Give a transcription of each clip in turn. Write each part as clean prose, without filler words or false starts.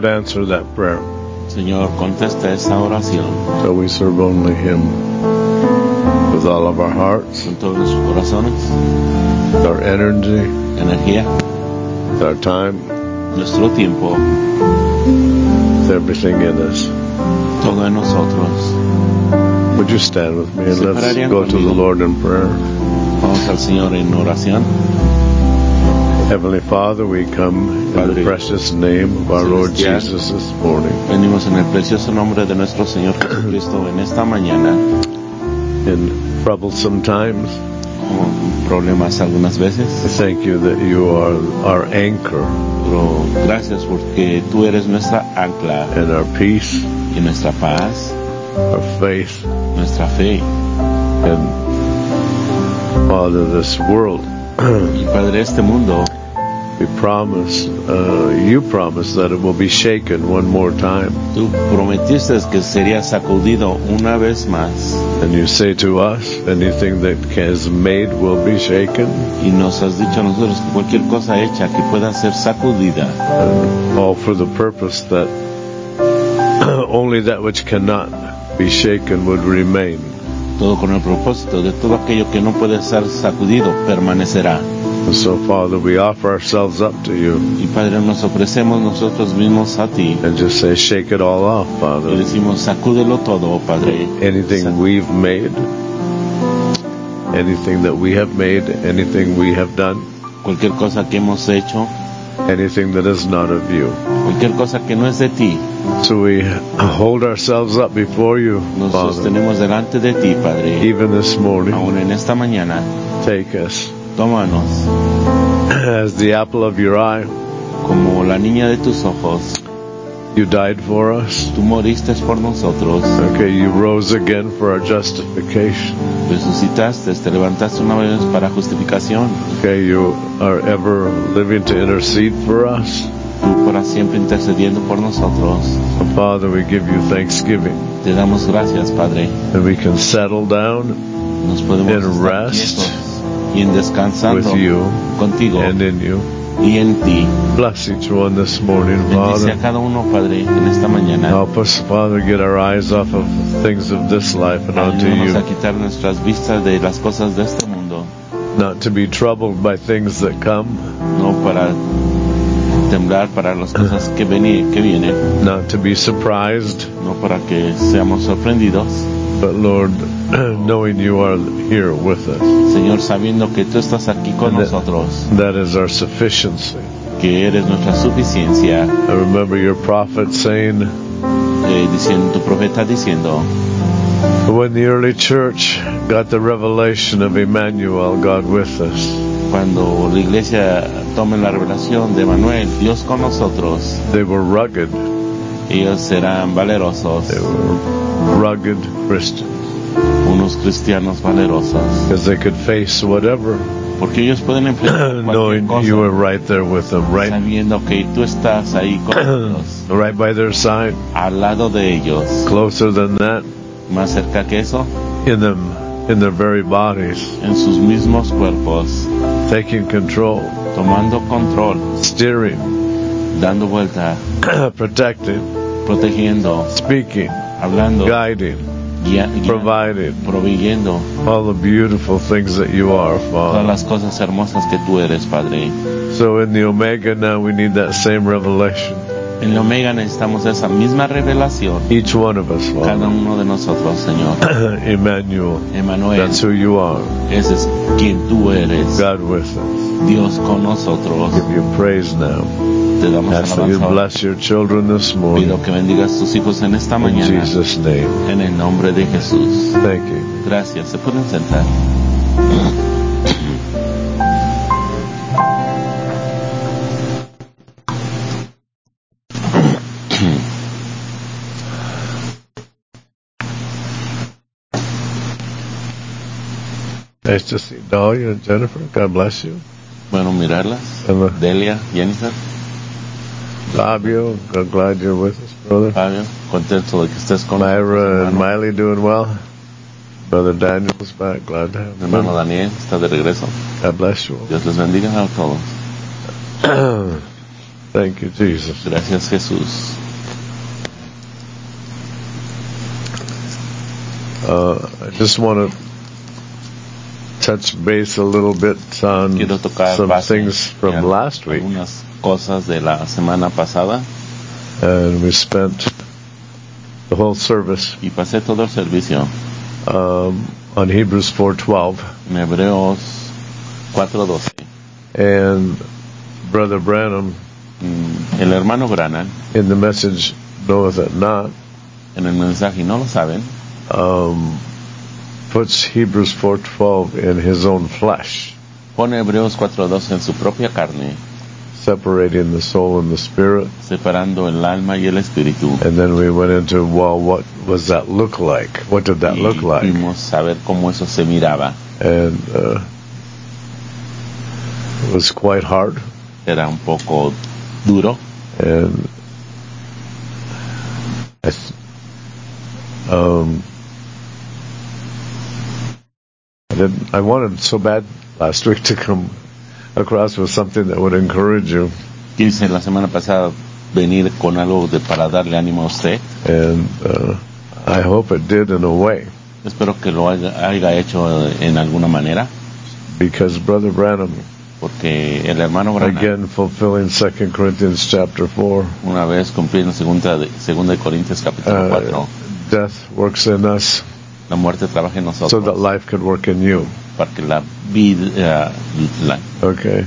answer that prayer. Señor, contesta esa oración. So we serve only Him with all of our hearts, Con todos nuestros corazones, with our energy, energía, with our time, nuestro tiempo, with everything in us. todo en nosotros. Would you stand with me and Se let's pararían go to the conmigo. Lord in prayer. Vamos al Señor en oración. Heavenly Father, we come in Padre the precious name of our Lord Celestial. Jesus this morning. Venimos en el precioso nombre de nuestro Señor Jesucristo en esta mañana, In troublesome times, con problemas algunas we veces, thank you that you are our anchor pero gracias porque tú eres nuestra ancla and our peace, y nuestra paz, our faith, nuestra fe. and Father, this world. Y Padre, este mundo, We promise, you promise that it will be shaken one more time. tú prometiste que sería sacudido una vez más. And you say to us, anything that is made will be shaken, Y nos has dicho a nosotros que cualquier cosa hecha que pueda ser sacudida, and all for the purpose that only that which cannot be shaken would remain. todo con el propósito de todo aquello que no puede ser sacudido permanecerá. And so, Father, we offer ourselves up to you Y Padre, nos ofrecemos nosotros mismos a ti and just say, shake it all off, y Father. decimos, sacúdelo todo, Padre. Anything we've made, anything that we have made, anything we have done, Cualquier cosa que hemos hecho, anything that is not of you. cualquier cosa que no es de ti, So we hold ourselves up before you, nos Father. sostenemos delante de ti, Padre. Even this morning, Aún en esta mañana, take us tómanos as the apple of your eye. como la niña de tus ojos. You died for us. Tú moriste por nosotros, Okay, you rose again for our justification. resucitaste, te levantaste una vez para justificación. Okay, you are ever living to intercede for us. Tú para siempre intercediendo por nosotros. And Father, we give you thanksgiving. Te damos gracias, Padre. And we can settle down Nos podemos and estar rest quietos y en descansando with you contigo and in you. y en ti. Bless each one this morning, Bendice a Father. cada uno, Padre, en esta mañana. Help us, Father, get our eyes off of things of this life and onto Ayúdanos a you. quitar nuestras vistas de las cosas de este mundo, Not to be troubled by things that come, no para temblar para las cosas que vienen, not to be surprised, no para que seamos sorprendidos, but Lord, knowing you are here with us. Señor, sabiendo que tú estás aquí con And nosotros, that is our sufficiency. que eres nuestra suficiencia. I remember your prophet saying, Diciendo, tu profeta diciendo, when the early church got the revelation of Emmanuel, God with us, cuando la iglesia tome la revelación de Manuel, Dios con nosotros, they were rugged. ellos serán valerosos, They were rugged Christians unos cristianos valerosos, because they could face whatever, porque ellos pueden enfrentar cualquier knowing cosa, you were right there with them, right, sabiendo que tú estás ahí con ellos, right by their side, al lado de ellos, closer than that, más cerca que eso, in them, in their very bodies, en sus mismos cuerpos, taking control, tomando control, steering, dando vuelta, protecting, protegiendo, speaking, hablando, guiding, providing, proveyendo all the beautiful things that you are, todas Father. las cosas hermosas que tú eres, Padre. So in the Omega now we need that same revelation. En la Omega necesitamos esa misma revelación, Each one of us, cada Father. uno de nosotros, Señor. Emmanuel, Emmanuel, that's who you are. ese es quien tú eres, God with us. Dios con nosotros. Give you praise now. Te damos Ask that you alabanza. bless your children this morning. Pido que bendigas tus hijos en esta In mañana, Jesus' name. en el nombre de Jesús. Thank you. Gracias. Se pueden sentar. Nice to see Dahlia and Jennifer. God bless you. Bueno, mirarlas. Hello. Delia, Jennifer, Fabio, I'm glad you're with us, brother. Fabio, contento de que estés con Myra and hermano. Miley doing well. Brother Daniel's back. Glad to have Mi hermano him. Daniel está de regreso. God bless you. Dios les bendiga a todos. Thank you, Jesus. Gracias, Jesús. I just want to touch base a little bit on Quiero tocar some base things from en last week. algunas cosas de la semana pasada. And we spent the whole service Y pasé todo el servicio on Hebrews 4:12. en Hebreos 4:12. And Brother Branham, El hermano Branham, in the message Knoweth It Not, en el mensaje, y no lo saben, puts Hebrews 4:12 in his own flesh, pone Hebreos 4:12 en su propia carne, separating the soul and the spirit. separando el alma y el espíritu. And then we went into, well, what was that look like? What did that look like? Fuimos a ver cómo eso se miraba. And it was quite hard. Era un poco duro. And I wanted so bad last week to come across with something that would encourage you. Quise la semana pasada venir con algo para darle ánimo a usted. And I hope it did in a way. Espero que lo haya hecho en alguna manera. Because Brother Branham, porque el hermano Branham, again fulfilling 2 Corinthians chapter 4, una vez cumpliendo 2 Corintios capítulo 4, death works in us, la muerte trabaja en nosotros, so that life could work in you. Para que la vida, okay.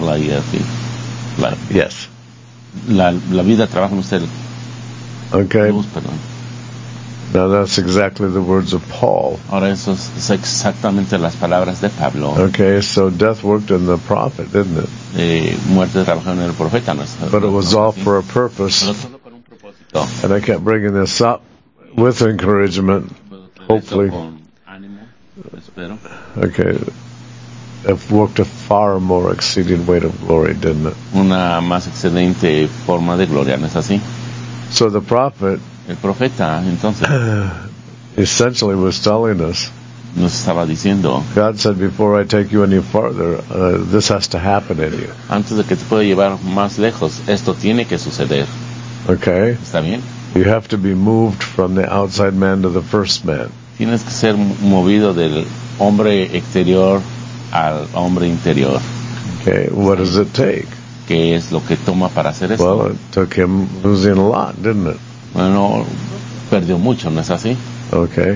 Yes. La vida trabaja en usted. Okay. Luz, perdón. Now that's exactly the words of Paul. Ahora eso es exactamente las palabras de Pablo. Okay, so death worked in the prophet, didn't it? Muerte trabajó en el profeta, ¿no? But it was all for a purpose. Pero todo con un propósito. And I kept bringing this up with encouragement, hopefully. Con ánimo, espero. Okay. It worked a far more exceeding weight of glory, didn't it? Una más excelente forma de gloria, ¿no es así? So the prophet, el profeta, entonces, essentially was telling us, nos estaba diciendo, God said, before I take you any farther, this has to happen in you. Antes de que te pueda llevar más lejos, esto tiene que suceder. Okay? ¿Está bien? You have to be moved from the outside man to the first man. Tienes que ser movido del hombre exterior al hombre interior. Okay, what does it take? ¿Qué es lo que toma para hacer esto? Well, it took him losing a lot, didn't it? Bueno, perdió mucho, ¿no es así? Okay.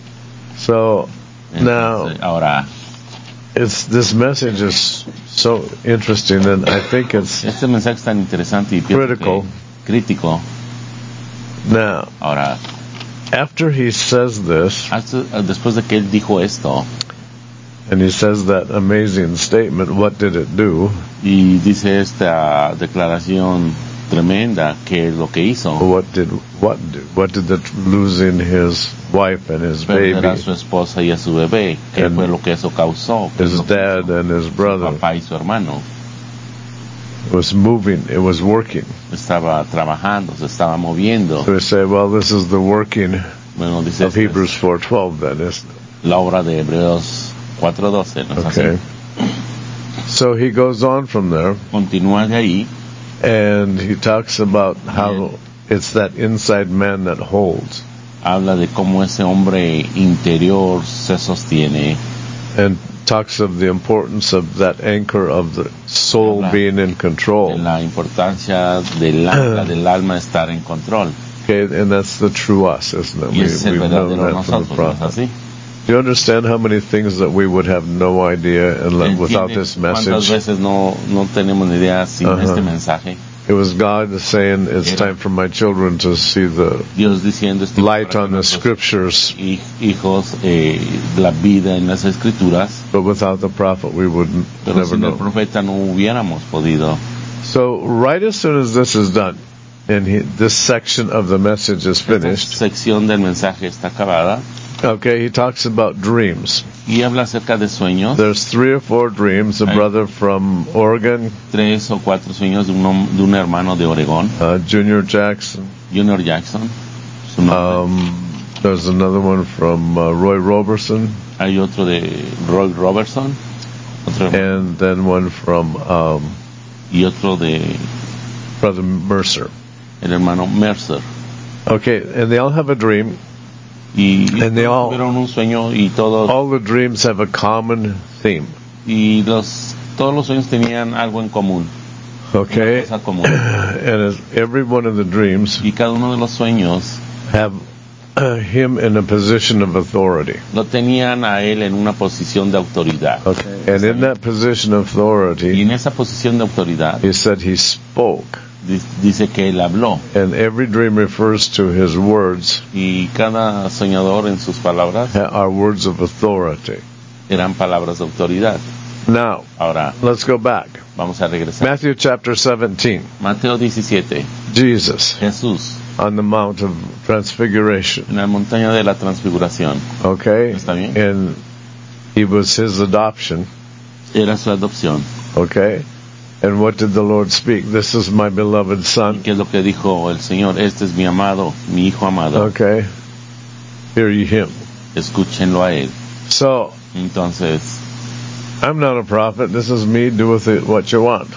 So, now, ahora, this message is so interesting, and I think it's este mensaje es tan interesante y critical. Crítico. Now, ahora, after he says this, después de que él dijo esto, and he says that amazing statement, what did it do? Y dice esta declaración tremenda, que es lo que hizo. What did the losing his wife and his baby, perder a su esposa y a su bebé, ¿qué fue lo que eso causó? His dad and his brother. Su papá y su hermano. It was moving, it was working. Estaba trabajando, se estaba moviendo. So we say, well, this is the working dice of Hebrews 4:12 then, isn't it? La obra de Hebreos 4:12, ¿no es okay. así? So he goes on from there. Continúa de ahí. And he talks about how it's that inside man that holds. Habla de cómo ese hombre interior se sostiene. And talks of the importance of that anchor of the soul being in control. De la importancia del alma estar en control. Okay, and that's the true us, isn't it? We've known that from the prophet. Do you understand how many things that we would have no idea without this message? ¿Cuántas veces no tenemos ni idea sin este mensaje? It was God saying, it's time for my children to see the Dios diciendo, light on the scriptures. Hijos, la vida en las escrituras. But without the prophet, we would never sin know. El profeta no hubiéramos podido. So right as soon as this is done, and this section of the message is finished. Esta sección del mensaje está acabada. Okay, he talks about dreams. Y habla acerca de sueños. There's 3 or 4 dreams. A brother from Oregon. 3 o 4 sueños de un hermano de Oregón. Junior Jackson. Junior Jackson. There's another one from Roy Robertson. Hay otro de Roy Robertson. And then one from y otro de Brother Mercer. el hermano Mercer. Okay, and they all have a dream. Y And they all- tuvieron un sueño y todos All the dreams have a common theme. todos los sueños tenían algo en común, Okay, una cosa común. and as every one of the dreams Y cada uno de los sueños have him in a position of authority. lo tenían a él en una posición de autoridad. Okay, and in that position of Y authority, en esa posición de autoridad he said he spoke. dice que él habló, And every dream refers to his words, y cada soñador en sus palabras are words of authority. eran palabras de autoridad. Now, Ahora let's go back. vamos a regresar. Matthew chapter 17. Mateo 17. Jesus Jesús on the Mount of Transfiguration. en la montaña de la transfiguración. Okay? Está bien. And he was his adoption. Era su adopción. Okay? And what did the Lord speak? This is my beloved Son. ¿Qué es lo que dijo el Señor? Este es mi amado, mi hijo amado. Okay? Hear ye him. Escúchenlo a él. So, Entonces, I'm not a prophet. This is me. Do with it what you want.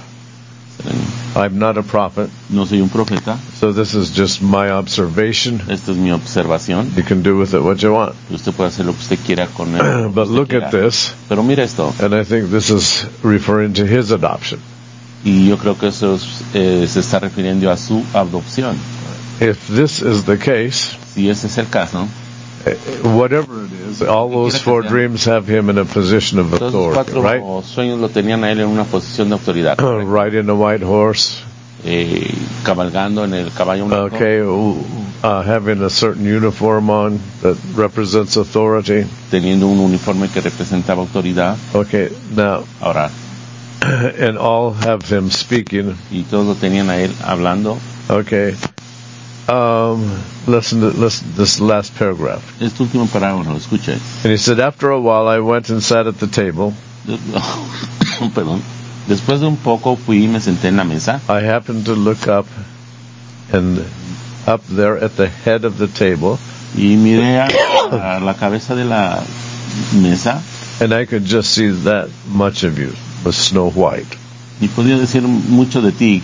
I'm not a prophet. no soy un profeta. So this is just my observation. Esta es mi observación. You can do with it what you want. Usted puede hacer lo que usted quiera con él. lo que But usted look quiera. at this, Pero mira esto. and I think this is referring to his adoption. Y yo creo que eso se está refiriendo a su adopción. If this is the case, Si ese es el caso, whatever it is, all those four dreams have him in a position of todos los authority, cuatro right? sueños lo tenían a él en una posición de autoridad. Riding a white horse, Cabalgando en el caballo blanco. okay, having a certain uniform on that represents authority. Teniendo un uniforme que representaba autoridad. Okay, now, Ahora, and all have him speaking. y todos lo tenían a él hablando. Okay, listen to this last paragraph. Este último parágrafo, escucha. And he said, after a while I went and sat at the table. Perdón. Después de un poco fui y me senté en la mesa. I happened to look up, and up there at the head of the table, Y miré a la cabeza de la mesa and I could just see that much of you was Snow White. y podía decir mucho de ti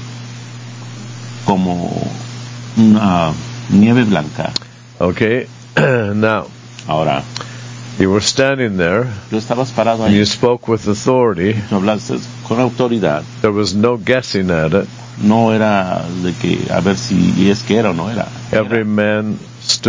como una nieve blanca. Okay? Now, Ahora, you were standing there, tú estabas parado and ahí, you spoke with authority. tú hablaste con autoridad. There was no guessing at it. No era de que a ver si es que era o no era. Every man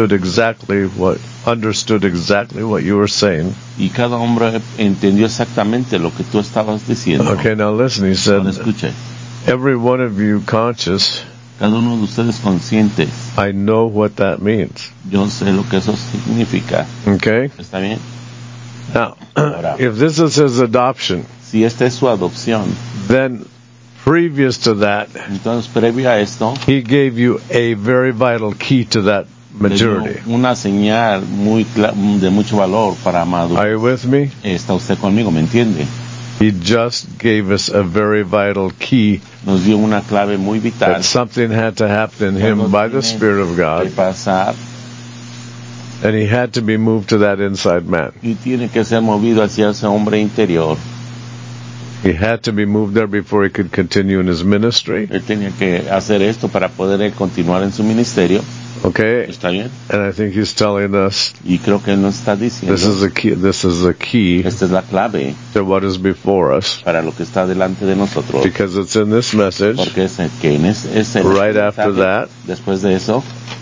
understood exactly what you were saying. Y cada hombre entendió exactamente lo que tú estabas diciendo. Okay, now listen, he said, Ahora escuche. every one of you conscious, Cada uno de ustedes conscientes. I know what that means. Yo sé lo que eso significa. Okay? ¿Está bien? Now, Ahora. if this is his adoption, Si esta es su adopción, then previous to that, entonces previo a esto, he gave you a very vital key to that le dio maturity. una señal de mucho valor para Amado. Are you with me? Está usted conmigo, ¿me entiende? He just gave us a very vital key Nos dio una clave muy vital. that something had to happen in him by the Spirit of Que God, pasar and he had to be moved to that inside man. y tiene que ser movido hacia ese hombre interior. He had to be moved there before he could continue in his ministry. Él tenía que hacer esto para poder continuar en su ministerio. Okay? ¿Está bien? And I think he's telling us Y creo que él nos está diciendo, this is a key esta es la clave to what is before us, para lo que está delante de nosotros. because it's in this message. Porque es que en ese Right after that, después de eso,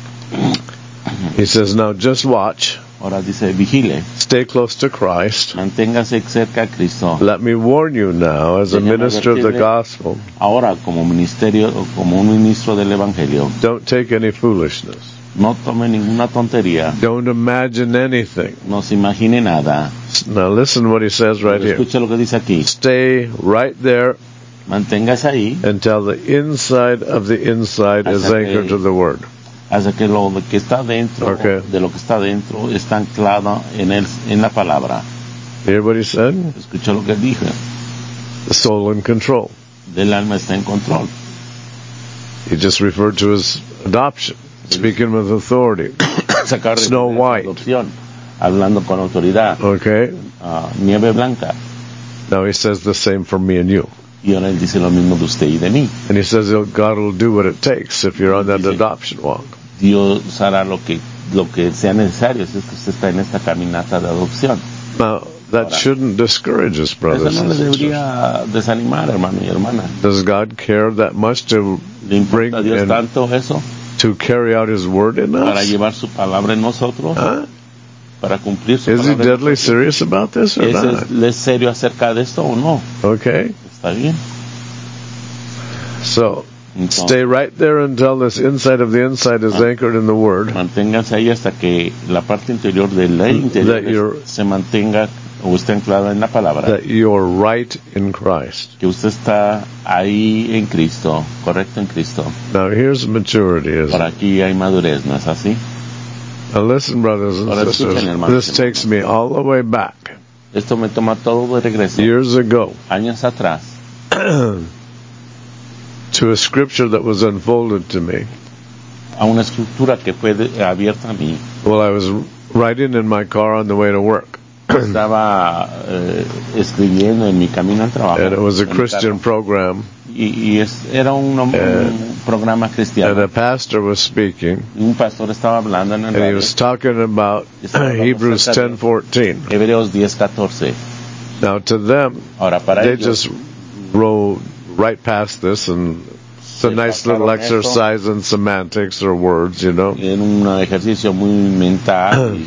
he says, now just watch, ahora dice, vigile, stay close to Christ. manténgase cerca a Cristo. Let me warn you now, as a Déjame minister of the advertirle. gospel, Ahora, como ministerio, como un ministro del Evangelio, don't take any foolishness. no tome ninguna tontería, Don't imagine anything. no se imagine nada. Now listen what he says right here. Escucha lo que dice aquí, Stay right there manténgase ahí until the inside of the inside is Hasta que- anchored to the word. hasta que lo que está dentro, Okay. de lo que está dentro, está anclado en la palabra. Hear what he said? Escucha lo que dijo, The soul in control. del alma está en control. He just referred to his adoption, speaking with authority. Sacar de Snow su White. adopción, hablando con autoridad, Okay? nieve blanca. Now he says the same for me and you. Y ahora Él dice lo mismo de usted y de mí. And he says God will do what it takes if you're on that Dice, adoption walk. Dios hará lo que sea necesario si es que usted está en esta caminata de adopción. Now, that shouldn't discourage us, Eso brothers no and le sisters. debería desanimar, hermano y hermana. Does God care that much to ¿Le bring importa a Dios and tanto eso to carry out His word in para us? llevar su palabra en nosotros? Huh? Para cumplir su Is He palabra en deadly nosotros? serious about this or not? ¿Es serio acerca de esto o no? Okay, ¿Está bien? so Entonces, stay right there until this inside of the inside is anchored in the word. manténganse ahí hasta que la parte interior de la That interior you're- se mantenga o esté anclada en la palabra. That you're right in Christ. Que usted está ahí en Cristo, correcto en Cristo. Now here's maturity, Por isn't it? aquí hay madurez, ¿no es así? Now listen, brothers and Ahora sisters, escuchen, hermanos this y takes me all the way back, Esto me toma todo de regreso, years ago, años atrás, to a scripture that was unfolded to me a una escritura que fue abierta a mí. while I was riding in my car on the way to work. Estaba escribiendo en mi camino al trabajo. And it was a en mi Christian carro. program, Era un programa and cristiano. a pastor was speaking, Un pastor estaba hablando en el and he radio. was talking about Estaba hablando Hebrews acerca de 10:14. Hebreos 10:14. Now to them, Ahora para they ellos, just rolled right past this, and it's a Se nice little pasaron eso. exercise in semantics or words, you know. era un ejercicio muy mental.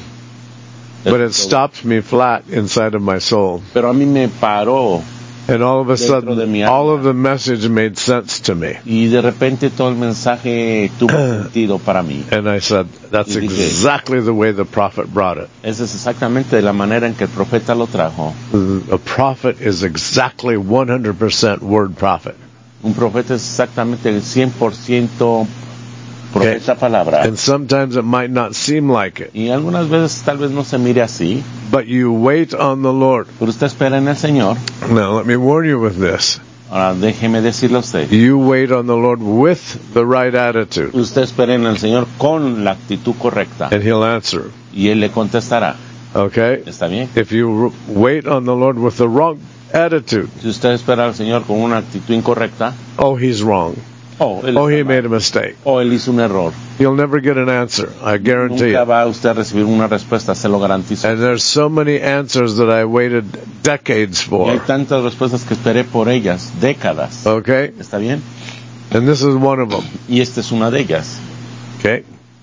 But it stopped me flat inside of my soul. Pero a mí me paró And all of a Dentro de mi sudden, alma. all of the message made sense to me. y de repente todo el mensaje tuvo sentido para mí. And I said, that's Y dije, exactly the way the prophet brought it. Esa es exactamente la manera en que el profeta lo trajo. A prophet is exactly 100% word prophet. Un profeta es exactamente el 100% profeta palabra. And sometimes it might not seem like it. Y algunas veces tal vez no se mire así, But you wait on the Lord. pero usted espera en el Señor. Now, let me warn you with this. Ahora déjeme decirle a usted, You wait on the Lord with the right attitude, usted espera en el Señor con la actitud correcta and He'll answer. y Él le contestará. Okay? ¿Está bien? If you wait on the Lord with the wrong attitude, Si usted espera al Señor con una actitud incorrecta, oh, He's wrong. Él Oh, está He mal. made a mistake. Él hizo un error. You'll never get an answer. I guarantee Nunca you. va usted a recibir una respuesta, se lo garantizo. And there's so many answers that I waited decades Y hay for. tantas respuestas que esperé por ellas, décadas. Okay? ¿Está bien? And this is one of them. Y esta es una de ellas. Okay?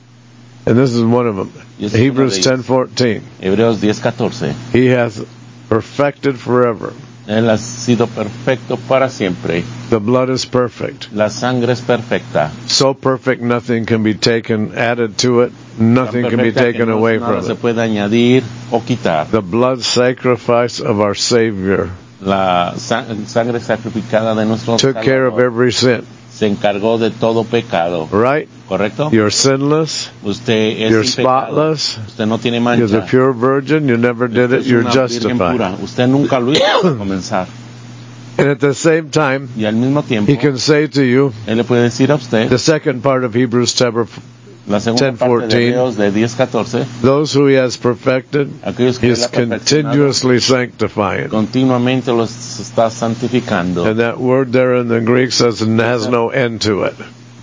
And this is one of them. Y esta es una Hebrews de ellas. 10:14. Hebreos 10:14. He hath perfected forever. Él ha sido perfecto para siempre. The blood is perfect. La sangre es perfecta. So perfect nothing can be taken, added to it. Nothing Tan can be perfecta que taken no- away nada from se it. puede añadir o quitar. The blood sacrifice of our Savior La sangre sacrificada de nuestro took care of Salvador every sin. se encargó de todo pecado. Right? ¿Correcto? You're sinless. Usted es You're sin pecado. spotless. Usted no tiene You're the mancha. pure virgin. You never did Usted it. es You're una virgen justified. pura. Usted nunca lo hizo para comenzar. And at the same time, Y al mismo tiempo, He can say to you, Él le puede decir a usted, the second part of Hebrews chapter, la segunda parte de 10:14, Hebreos de 10:14, those who He has perfected, aquellos que He Él is ha perfeccionado, continuously sanctifying. continuamente los está santificando. And that word there in the Greek says and has no end to it.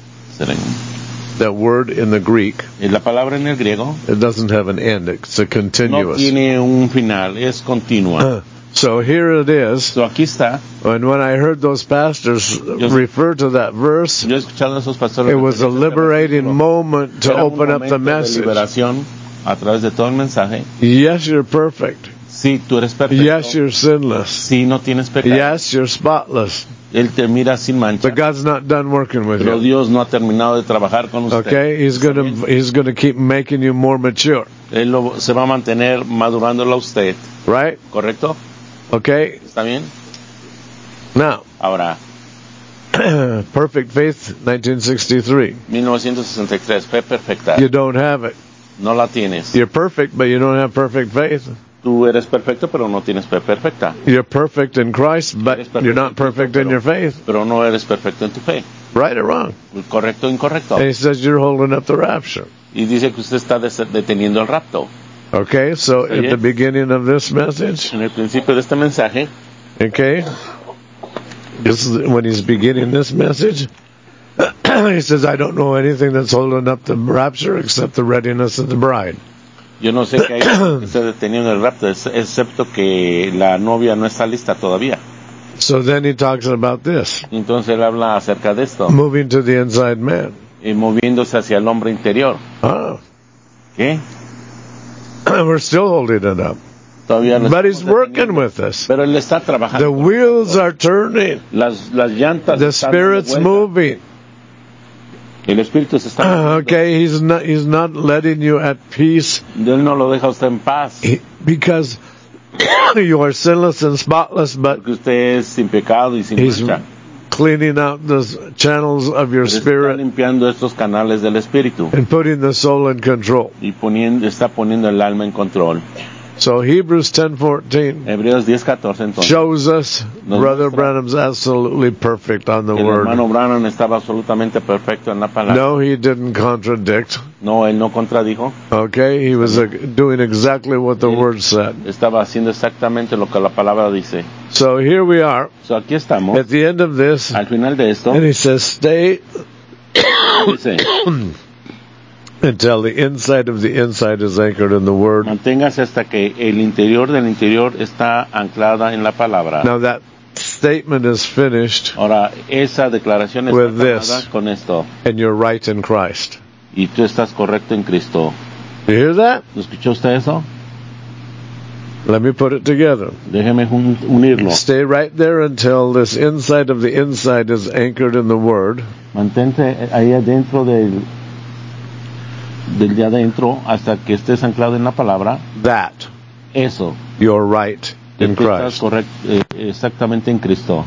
That word in the Greek, Y la palabra en el griego it doesn't have an end. It's a no continuous. tiene un final, es continua. So here it is. So aquí está. And when I heard those pastors refer to that verse, Yo he escuchado a esos pastores. it was a referirse a este liberating versículo. moment to Era un open up the momento de message. liberación a través de todo el mensaje. Yes, you're perfect. Sí, tú eres perfecto. Yes, you're sinless. Sí, no tienes pecado. Yes, you're spotless. Él te mira sin mancha. But God's not done working with Pero you. Dios no ha terminado de trabajar con usted. Okay? He's going to keep making you more mature. Él se va a mantener madurándolo a usted. Right? ¿Correcto? Okay? ¿Está bien? Now, Ahora, perfect faith, 1963. 1963, fe perfecta. You don't have it. No la tienes. You're perfect, but you don't have perfect faith. Tú eres perfecto, pero no tienes fe perfecta. You're perfect in Christ, but Eres perfecto you're not en Cristo, perfect in your faith. Pero no eres perfecto en tu fe. Right or wrong? ¿Correcto o incorrecto? And He says you're holding up the rapture. Y dice que usted está deteniendo el rapto. Okay? So at the beginning of this message, En el principio de este mensaje, okay, This is when he's beginning this message. He says, I don't know anything that's holding up the rapture except the readiness of the bride. Yo no sé qué hay que esté detenido en el rapto, excepto que la novia no está lista todavía. So then he talks about this, Entonces él habla acerca de esto, moving to the inside man. y moviéndose hacia el hombre interior. Ah, ¿Qué? we're still holding it up. Todavía no But estamos he's working deteniendo. with us. Pero él está trabajando. The wheels are turning. Las llantas The están Spirit's dando vuelta. moving. El Espíritu se está moviendo. Okay, he's not letting you at peace Él no lo deja a usted en paz. because you are sinless and spotless, but Porque usted es sin pecado y sin he's mancha. cleaning out the channels of your Pero está spirit limpiando estos canales del Espíritu and putting the soul in control. y está poniendo el alma en control. So Hebrews 10:14 Hebreos 10:14 entonces. shows us Nos Brother muestra Branham's absolutely perfect on the El word. hermano Branham estaba absolutamente perfecto en la palabra. No, he didn't contradict. No, él no contradijo. Okay, he was doing exactly what the Él word said. Estaba haciendo exactamente lo que la palabra dice. So here we are So, aquí estamos. at the end of this, Al final de esto, and he says, stay dice, until the inside of the inside is anchored in the word. manténgase hasta que el interior del interior está anclada en la palabra. Now that statement is finished, Ahora, esa declaración está With this. acabada con esto. and you're right in Christ. Y tú estás correcto en Cristo. You hear that? ¿Lo escuchó usted eso? Let me put it together. Déjeme unirlo. Stay right there until this inside of the inside is anchored in the word. Mantente ahí adentro del de adentro hasta que estés anclado en la palabra. That Eso. you're right Que in tú estás Christ. exactamente en Cristo.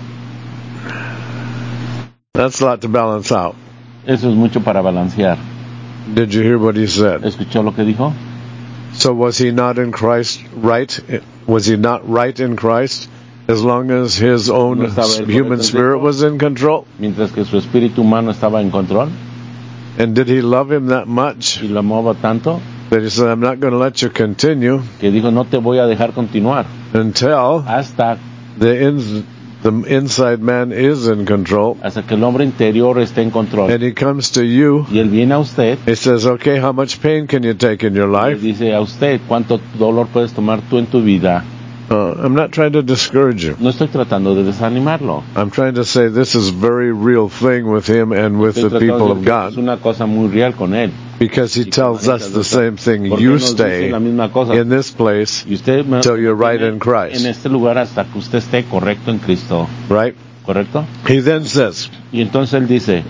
That's a lot to balance out. Eso es mucho para balancear. Did you hear what he said? ¿Escuchó lo que dijo? So was he not in Christ right? Was he not right in Christ as long as his own No estaba él human correcto en spirit Cristo. was in control? Mientras que su espíritu humano estaba en control And did he love him that much y lo amaba tanto that he said, I'm not going to let you continue que dijo, no te voy a dejar continuar until hasta the inside man is in control? que el hombre interior esté en control. And he comes to you. Y él viene a usted He says, okay, how much pain can you take in your y le life? dice a usted, ¿cuánto dolor puedes tomar tú en tu vida? I'm not trying to discourage you. No estoy tratando de desanimarlo. I'm trying to say this is a very real thing with him and with Estoy the tratando people de of decir que es God, una cosa muy real con él. because he tells us the same thing. Porque You nos dice stay la misma cosa. in this place Y usted till you're right in en Christ, este lugar hasta que usted esté correcto en Cristo. right? ¿Correcto? He then says, Y entonces él dice,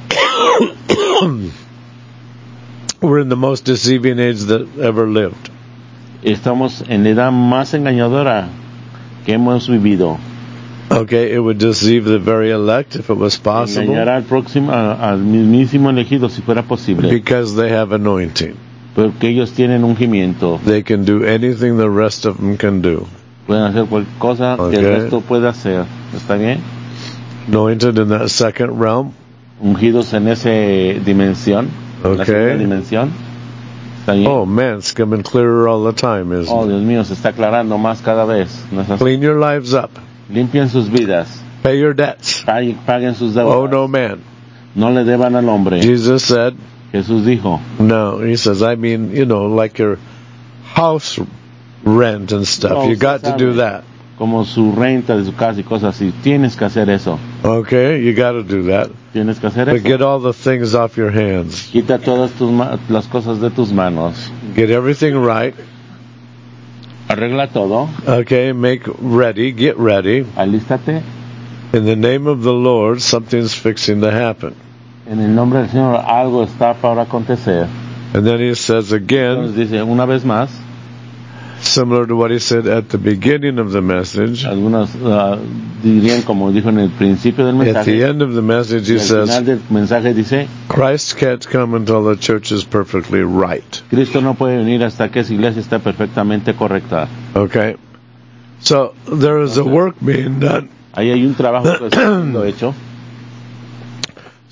we're in the most deceiving age that ever lived. estamos en la edad más engañadora que hemos vivido. Okay, it would deceive the very elect if it was possible, Engañará al mismísimo elegido si fuera posible. because they have anointing. Porque ellos tienen ungimiento. They can do anything the rest of them can do. Pueden hacer cualquier cosa que el Okay. resto puede hacer. ¿Está bien? Anointed in that second realm. Ungidos en esa dimensión. En la Okay. segunda dimensión. ¿Está bien? Oh man, it's coming clearer all the time, isn't Oh, it? Dios mío, se está aclarando más cada vez. ¿No es así? Clean your lives up. Limpien sus vidas. Pay your debts. Paguen sus deudas. Oh no man. No le deban al hombre. Jesus said, Jesús dijo, no, he says, I mean, like your house rent and stuff. No, You usted got to sabe. do that. como su renta de su casa y cosas así. Tienes que hacer eso. Okay, you got to do that. Tienes que hacer But eso. get all the things off your hands. Quita todas las cosas de tus manos. Get everything right. Arregla todo. Okay, make ready, get ready. Alístate. In the name of the Lord, something's fixing to happen. En el nombre del Señor algo está para acontecer. And then he says Entonces again, dice una vez más, similar to what he said at the beginning of the message, algunos dirían como dijo en el principio del at the mensaje, end of the message y he al says, final del mensaje dice, Christ can't come until the church is perfectly right. Cristo no puede venir hasta que esa iglesia esté perfectamente correcta. Okay? So there is a work being done. Ahí hay un trabajo que está siendo hecho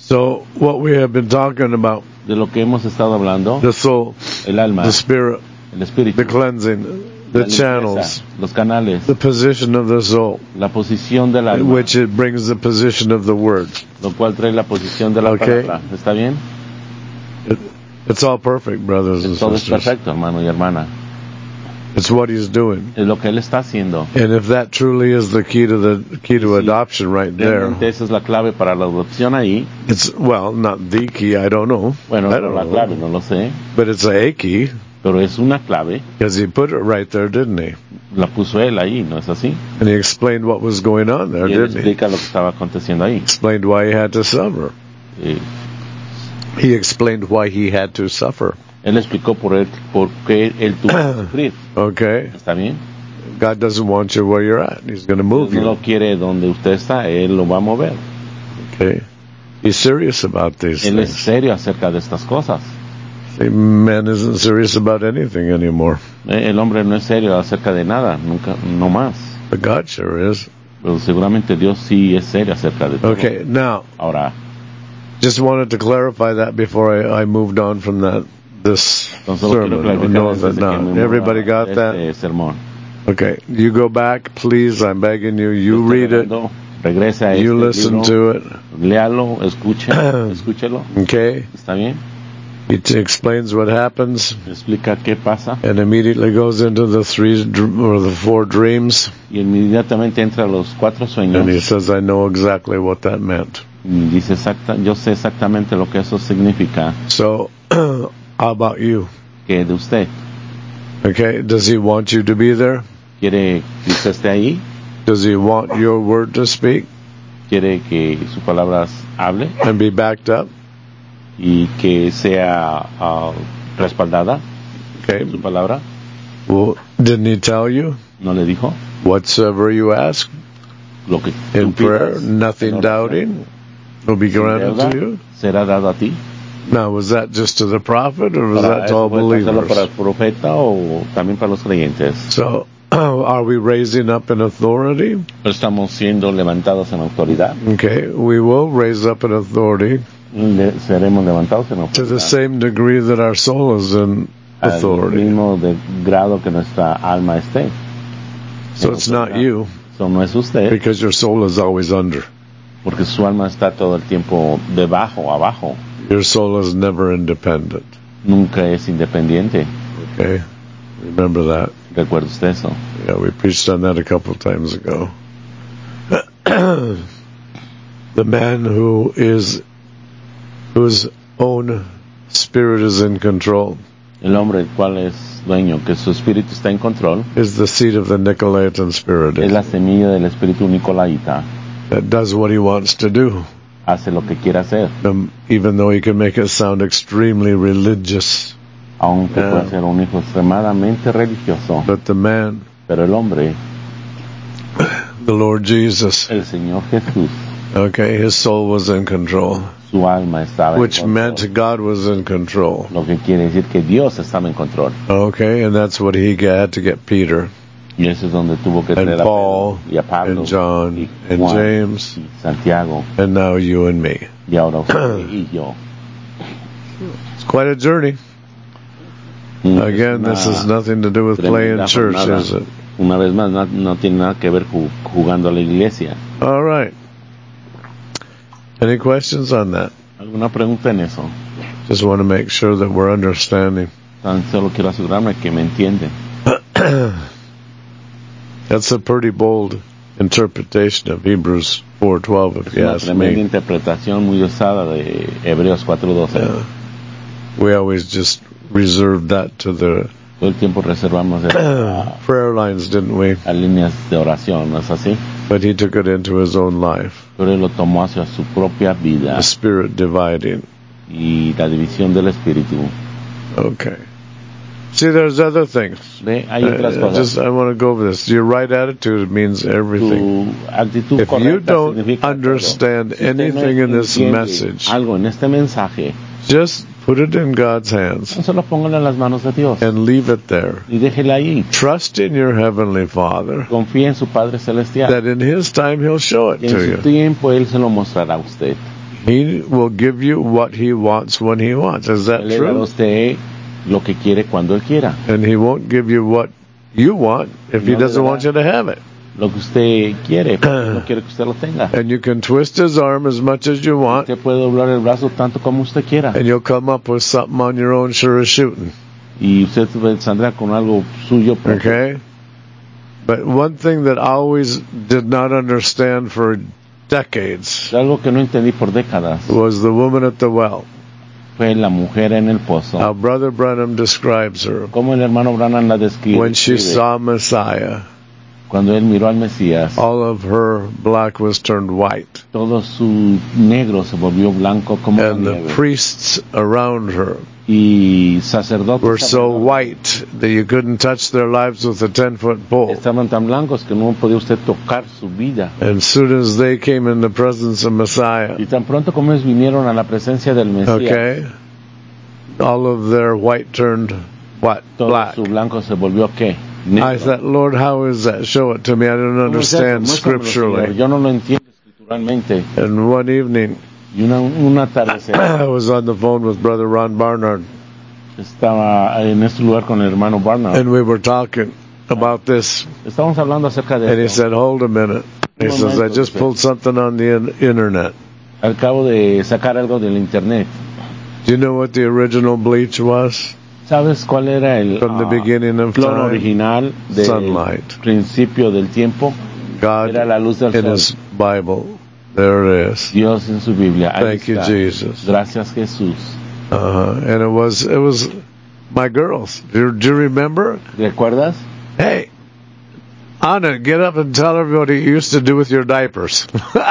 So what we have been talking about, de lo que hemos estado hablando, the soul, el alma, the spirit, el espíritu, the cleansing, the la limpieza, channels, los canales, the position of the soul, la posición del alma, which it brings the position of the word. lo cual trae la posición de la Okay. palabra. ¿Está bien? It's all perfect, brothers and Todo es sisters. perfecto, hermano y hermana. It's what he's doing. Es lo que él está haciendo. And if that truly is the key to adoption right there, Realmente esa es la clave para la adopción ahí. it's, well, not the key, I don't know. Bueno, I don't la clave know. no lo sé, But it's a key, pero es una clave. because he put it right there, didn't he? La puso él ahí, ¿no es así? And he explained what was going on there, Y él didn't he? explica lo que estaba aconteciendo ahí. Explained why he had to suffer. Eh, He explained why he had to suffer. Él explicó por qué él tuvo que sufrir. Okay? ¿Está bien? God doesn't want you where you're at. He's going to move Él no lo you. quiere donde usted está, él lo va a mover. Okay? He's serious about these Él es things. serio acerca de estas cosas. See, man isn't serious about anything anymore. El hombre no es serio acerca de nada, nunca, no más. But God sure is. Pero seguramente Dios sí es serio acerca de todo. Okay, now, Ahora, just wanted to clarify that before I moved on from this entonces lo quiero sermon. clarificar No, antes that de que not. me Everybody mueva got that? este sermón. Okay, you go back, please. I'm begging you. You read it. Regrese a You este listen libro, to it. léalo, escúchelo. Okay? ¿Está bien? He explains what happens Explica qué pasa and immediately goes into the the four dreams. y inmediatamente entra a los 4 sueños. And he says, I know exactly what that meant. Y dice yo sé exactamente lo que eso significa, So, how about you? que de usted Okay, does he want you to be there? quiere que usted esté ahí, Does he want your word to speak quiere que sus palabras hable and be backed up? y que sea respaldada Okay. su palabra. Well, didn't he tell you? ¿No le dijo? Whatsoever you ask Lo que in tú prayer, pidas, nothing en oración, doubting, will be sin granted deuda, to you. será dado a ti. Now, was that just to the prophet or was Para that to all eso puede hacerlo para el believers? profeta o también para los creyentes. So, are we raising up in authority? Estamos siendo levantados en autoridad. Okay, we will raise up in authority Seremos levantados en to the autoridad. same degree that our soul is in Al authority. mismo grado que nuestra alma esté. So it's not you, Eso no es usted, because your soul is always under. porque su alma está todo el tiempo debajo, abajo. Your soul is never independent. Nunca es independiente. Okay, remember that. ¿Recuerda usted eso? Yeah, we preached on that a couple of times ago. The man whose own spirit is in control El hombre el cual es dueño, que su espíritu está en control, is the seed of the Nicolaitan spirit es la semilla del espíritu nicolaita. that does what he wants to do, Hace lo que quiere hacer, even though he can make it sound extremely religious. aunque Yeah. puede ser un hijo extremadamente religioso. But the man, Pero el hombre, the Lord Jesus, el Señor Jesús, okay, his soul was in control, su alma estaba which en control. meant God was in control. Lo que quiere decir que Dios estaba en control. Okay, and that's what he had to get Peter Y eso es donde tuvo que and traer a Paul Pedro y a Pablo and John y and Juan James y Santiago and now you and me. y ahora usted y yo. It's quite a journey. Again, this has nothing to do with playing tremenda church, jornada. is it? Una vez más, no tiene nada que ver jugando a la iglesia. All right. Any questions on that? ¿Alguna pregunta en eso? Just want to make sure that we're understanding. Tan solo quiero asegurarme que me entienden. That's a pretty bold interpretation of Hebrews 4:12, if Es you una ask tremenda me. interpretación muy osada de Hebreos 4:12. Yeah. We always just reserved that to the Todo el tiempo reservamos prayer lines, didn't we? a líneas de oración, ¿no es así? But he took it into his own life. Pero él lo tomó hacia su propia vida The spirit dividing. y la división del espíritu. Okay. See, there's other things. Ve, hay otras cosas. I want to go over this. Your right attitude means everything. Tu actitud If you correcta don't significa understand todo. Si usted no anything in this entiende message, algo en este mensaje, just put it in God's hands no solo póngalo en las manos de Dios and leave it there. y déjela ahí. Trust in your Heavenly Father Confía en su Padre Celestial. that in His time He'll show it En to su you. tiempo Él se lo mostrará a usted. He will give you what He wants when He wants. Is that Él le dará a true? usted lo que quiere cuando Él quiera. And He won't give you what you want if He No le doesn't dará want you to have it. Lo que usted quiere, porque no quiere que usted lo tenga. And you can twist His arm as much as you want, Usted puede doblar el brazo tanto como usted quiera. and you'll come up with something on your own sure as shooting. Y usted saldrá con algo suyo propio. Okay? But one thing that I always did not understand for decades Algo que no entendí por décadas was the woman at the well. fue la mujer en el pozo. How Brother Branham describes her. Como el hermano Branham la describe. When she saw Messiah, Cuando él miró al Mesías, all of her black was turned white. todo su negro se volvió blanco como la And the nieve. priests around her Y sacerdotes were so white that you couldn't touch their lives with a 10-foot pole. estaban tan blancos que no podía usted tocar su vida. And as soon as they came in the presence of Messiah, Y tan pronto como ellos vinieron a la presencia del Mesías, okay, all of their white turned what? todo Black. su blanco se volvió ¿qué? I Negro. thought, Lord, how is that? Show it to me. I don't ¿Cómo es eso? understand Muéstramelo, scripturally. Señor. Yo no lo entiendo escrituralmente. And one evening, Y un atardecer I was on the phone with Brother Ron Barnard, estaba en este lugar con el hermano Barnard. and we were talking about this. Estábamos hablando acerca de And he esto. said, hold a minute. He says, I just pulled something on the internet. Al cabo de sacar algo del internet. Do you know what the original bleach was? ¿Sabes cuál era el From the beginning of flor time? original del Sunlight. principio del tiempo? God Era la luz del in sol. His Bible. There it is. Dios en su Biblia. Ahí Thank you, está. Jesus. Gracias, Jesús. And it was my girls. Do you remember? ¿Recuerdas? Hey, Anna, get up and tell everybody what you used to do with your diapers.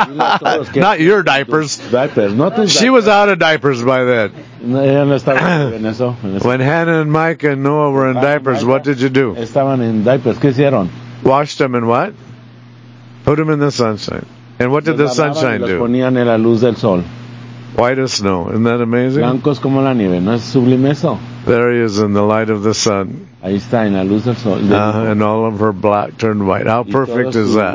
Not your diapers. Diapers, no tus She was out of diapers by then. No, ella no estaba en eso. When Hannah and Micah and Noah were in diapers, what did you do? Estaban en diapers. ¿Qué hicieron? Washed them in what? Put them in the sunshine. And what did the Los lavaban sunshine y los do? ponían en la luz del sol. White as snow. Isn't that amazing? Blancos como la nieve. ¿No es sublime eso? There he is in the light of the sun. Ahí está, en la luz del sol. And all of her black turned white. How Y perfect todo is su that?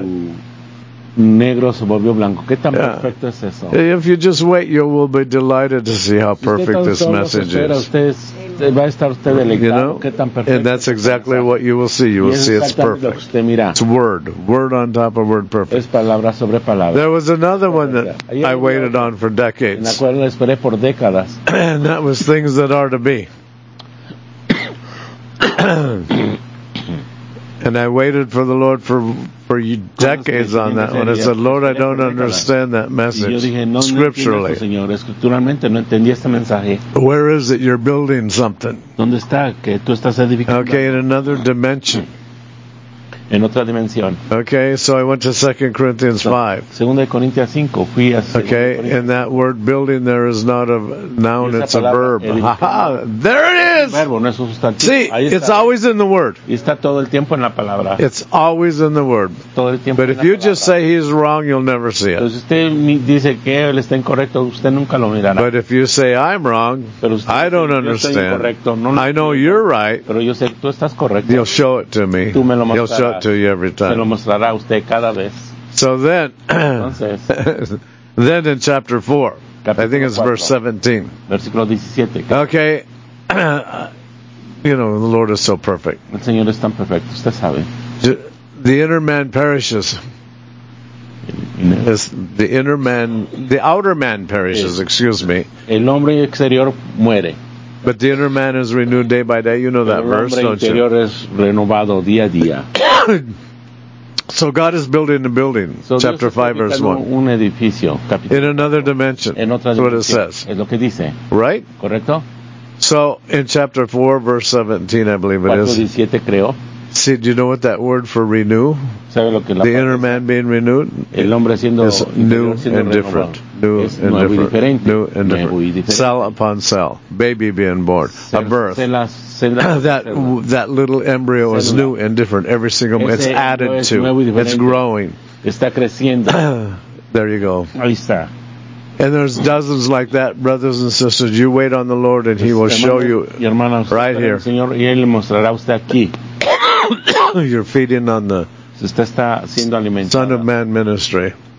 negro se volvió blanco. ¿Qué tan Yeah. perfecto es eso? If you just wait, you will be delighted to see how perfect this message is. Va a estar usted You deleitado. know? ¿Qué tan perfecto? And that's exactly what you will see. You Y will es see it's exactamente lo que perfect. usted mira. It's word on top of word perfect. Es palabra sobre palabra. There was another one that I waited on for En la decades, cual la esperé por décadas. and that was things that are to be. And I waited for the Lord for decades on that one. I said, Lord, I don't understand that Y yo message dije, no entiendo scripturally. esto, Señor. Escrituralmente no entendí este mensaje. Where is it you're building something? ¿Dónde está que tú estás edificando? Okay, in another dimension. En otra dimensión. Okay, so I went to 2 Corinthians 5. Segunda de Corintios 5. Fui a Okay, and that word building there is not a noun, Esa it's a palabra verb. Ha-ha, there it is! verbo, no es un sustantivo. See, Ahí it's está. always in the word. Y está todo el tiempo en la palabra. It's always in the word. Todo el tiempo But en if la you palabra. just say he's wrong, you'll never see Pero it. si usted dice que él está incorrecto, usted nunca lo mirará. But if you say I'm wrong, Pero usted I don't dice, yo estoy understand. incorrecto, no lo I know entiendo. you're right. Pero yo sé que tú estás correcto. He'll show it to me. Tú me lo He'll show mostrarás. it to you every Se lo time. mostrará a usted cada vez. So then, Entonces, then in chapter 4, I think it's verse 17. versículo 17. Okay, you know, the Lord is so perfect. El Señor es tan perfecto, usted sabe. The inner man perishes. The outer man perishes, excuse me. El hombre exterior muere. But the inner man is renewed day by day. You know that El verse, hombre don't you? interior es renovado día a día. So God is building a building. So Chapter Dios 5, está verse edificando 1. un edificio, In another dimension. en otra That's what it dimensión. says. Es lo que dice, Right? ¿correcto? So in chapter 4, verse 17, I believe it is. 4:17 creo. See, do you know what that word for renew? ¿Sabe lo que la The inner man being renewed? el hombre siendo is new interior siendo and renovado? different. New Es and nuevo y different. diferente. New and Nuevo y different. diferente. Cell upon cell. Baby being born. A birth. That little embryo is Célula. new and different every single moment. It's Ese added es nuevo y to. It's diferente. growing. Está creciendo. There you go. Ahí está. And there's dozens like that, brothers and sisters. You wait on the Lord and He will show you y hermanos, right espera here. el Señor, y Él le mostrará a usted aquí. You're feeding on the Si usted está siendo Son of alimentado Man ministry.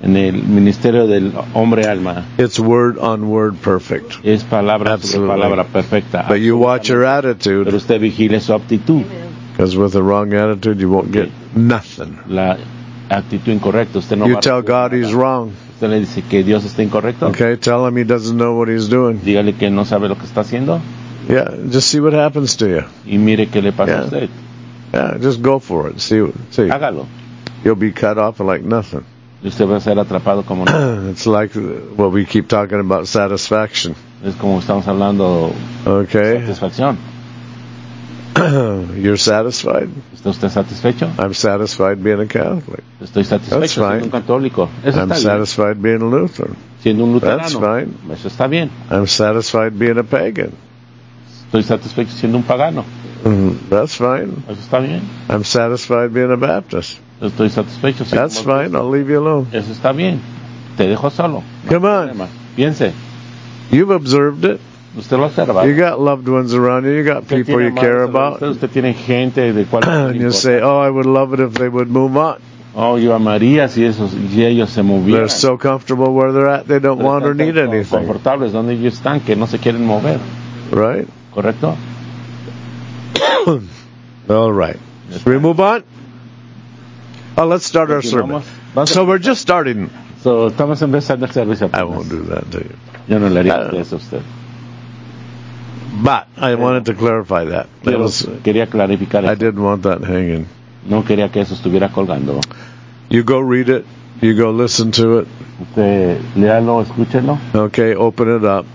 En el ministerio del hombre alma it's word on word perfect. es palabra sobre Absolutely. palabra perfecta. But you watch your Pero attitude, usted vigile su actitud. because with the wrong attitude, you won't get nothing. La actitud incorrecta. Usted no You va a tell recibir God nada. he's wrong. Usted le dice que Dios está incorrecto. Okay, tell him he doesn't know what he's doing. Dígale que no sabe lo que está haciendo Yeah, just see what happens to you. y mire qué le pasa Yeah. a usted. Yeah, just go for it. See. Hágalo. You'll be cut off like nothing. Y usted va a ser atrapado como no. It's like what we keep talking about, satisfaction. Es como estamos hablando de Okay, satisfacción. you're satisfied. ¿Está usted satisfecho? I'm satisfied being a Catholic. Estoy That's satisfecho fine. siendo un católico. Eso I'm está bien. satisfied being a Lutheran. Siendo un That's luterano. fine. Eso está bien. I'm satisfied being a pagan. Estoy satisfecho siendo un pagano. That's fine. Eso está bien. I'm satisfied being a Baptist. Estoy satisfecho siendo That's un fine. I'll leave you alone. Eso está bien. Te dejo solo. No Come hay on. problema. Piense. You've observed it. Usted lo observa. You got loved ones around you. You got Usted people tiene you care amados alrededor de about. Usted tiene gente de cual And you say, oh, I would love it if they would move on. oh, yo amaría si ellos se movieran. They're so comfortable where they're at, they don't Pero want or están need tan anything. confortables donde ellos están que no se quieren mover. Right? ¿Correcto? All right. Should we move on? Oh, let's start our sermon. So we're just starting. So, estamos empezando el servicio. I won't do that to you. Yo no le haría eso a usted. But I wanted to clarify that. Quería clarificar I eso. didn't want that hanging. No quería que eso estuviera colgando. You go read it. You go listen to it. Usted léalo, escúchelo. Okay, open it up.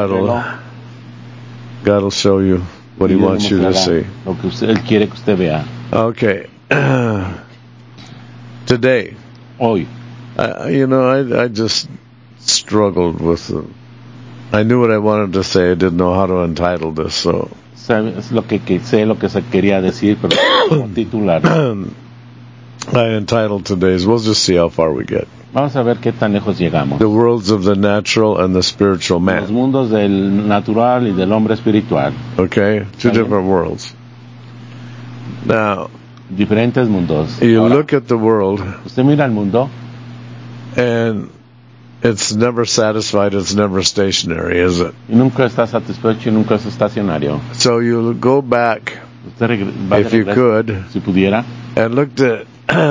God'll show you what He Y Dios wants le you to mostrará see. Lo que Él quiere que usted vea. Okay. Today, Hoy. I just struggled with I knew what I wanted to say. I didn't know how to entitle this, so Es lo que sé lo que se quería decir, pero como titular. I entitled today's. We'll just see how far we get. Vamos a ver qué tan lejos llegamos. The worlds of the natural and the spiritual Los man. mundos del natural y del hombre espiritual. Okay? Two Está bien. different worlds. Now, Diferentes mundos. you Ahora, look at the world, usted mira el mundo and it's never satisfied, it's never stationary, is it? y nunca está satisfecho y nunca es estacionario. So you go back, Usted va de if you regreso, could, si pudiera, and looked at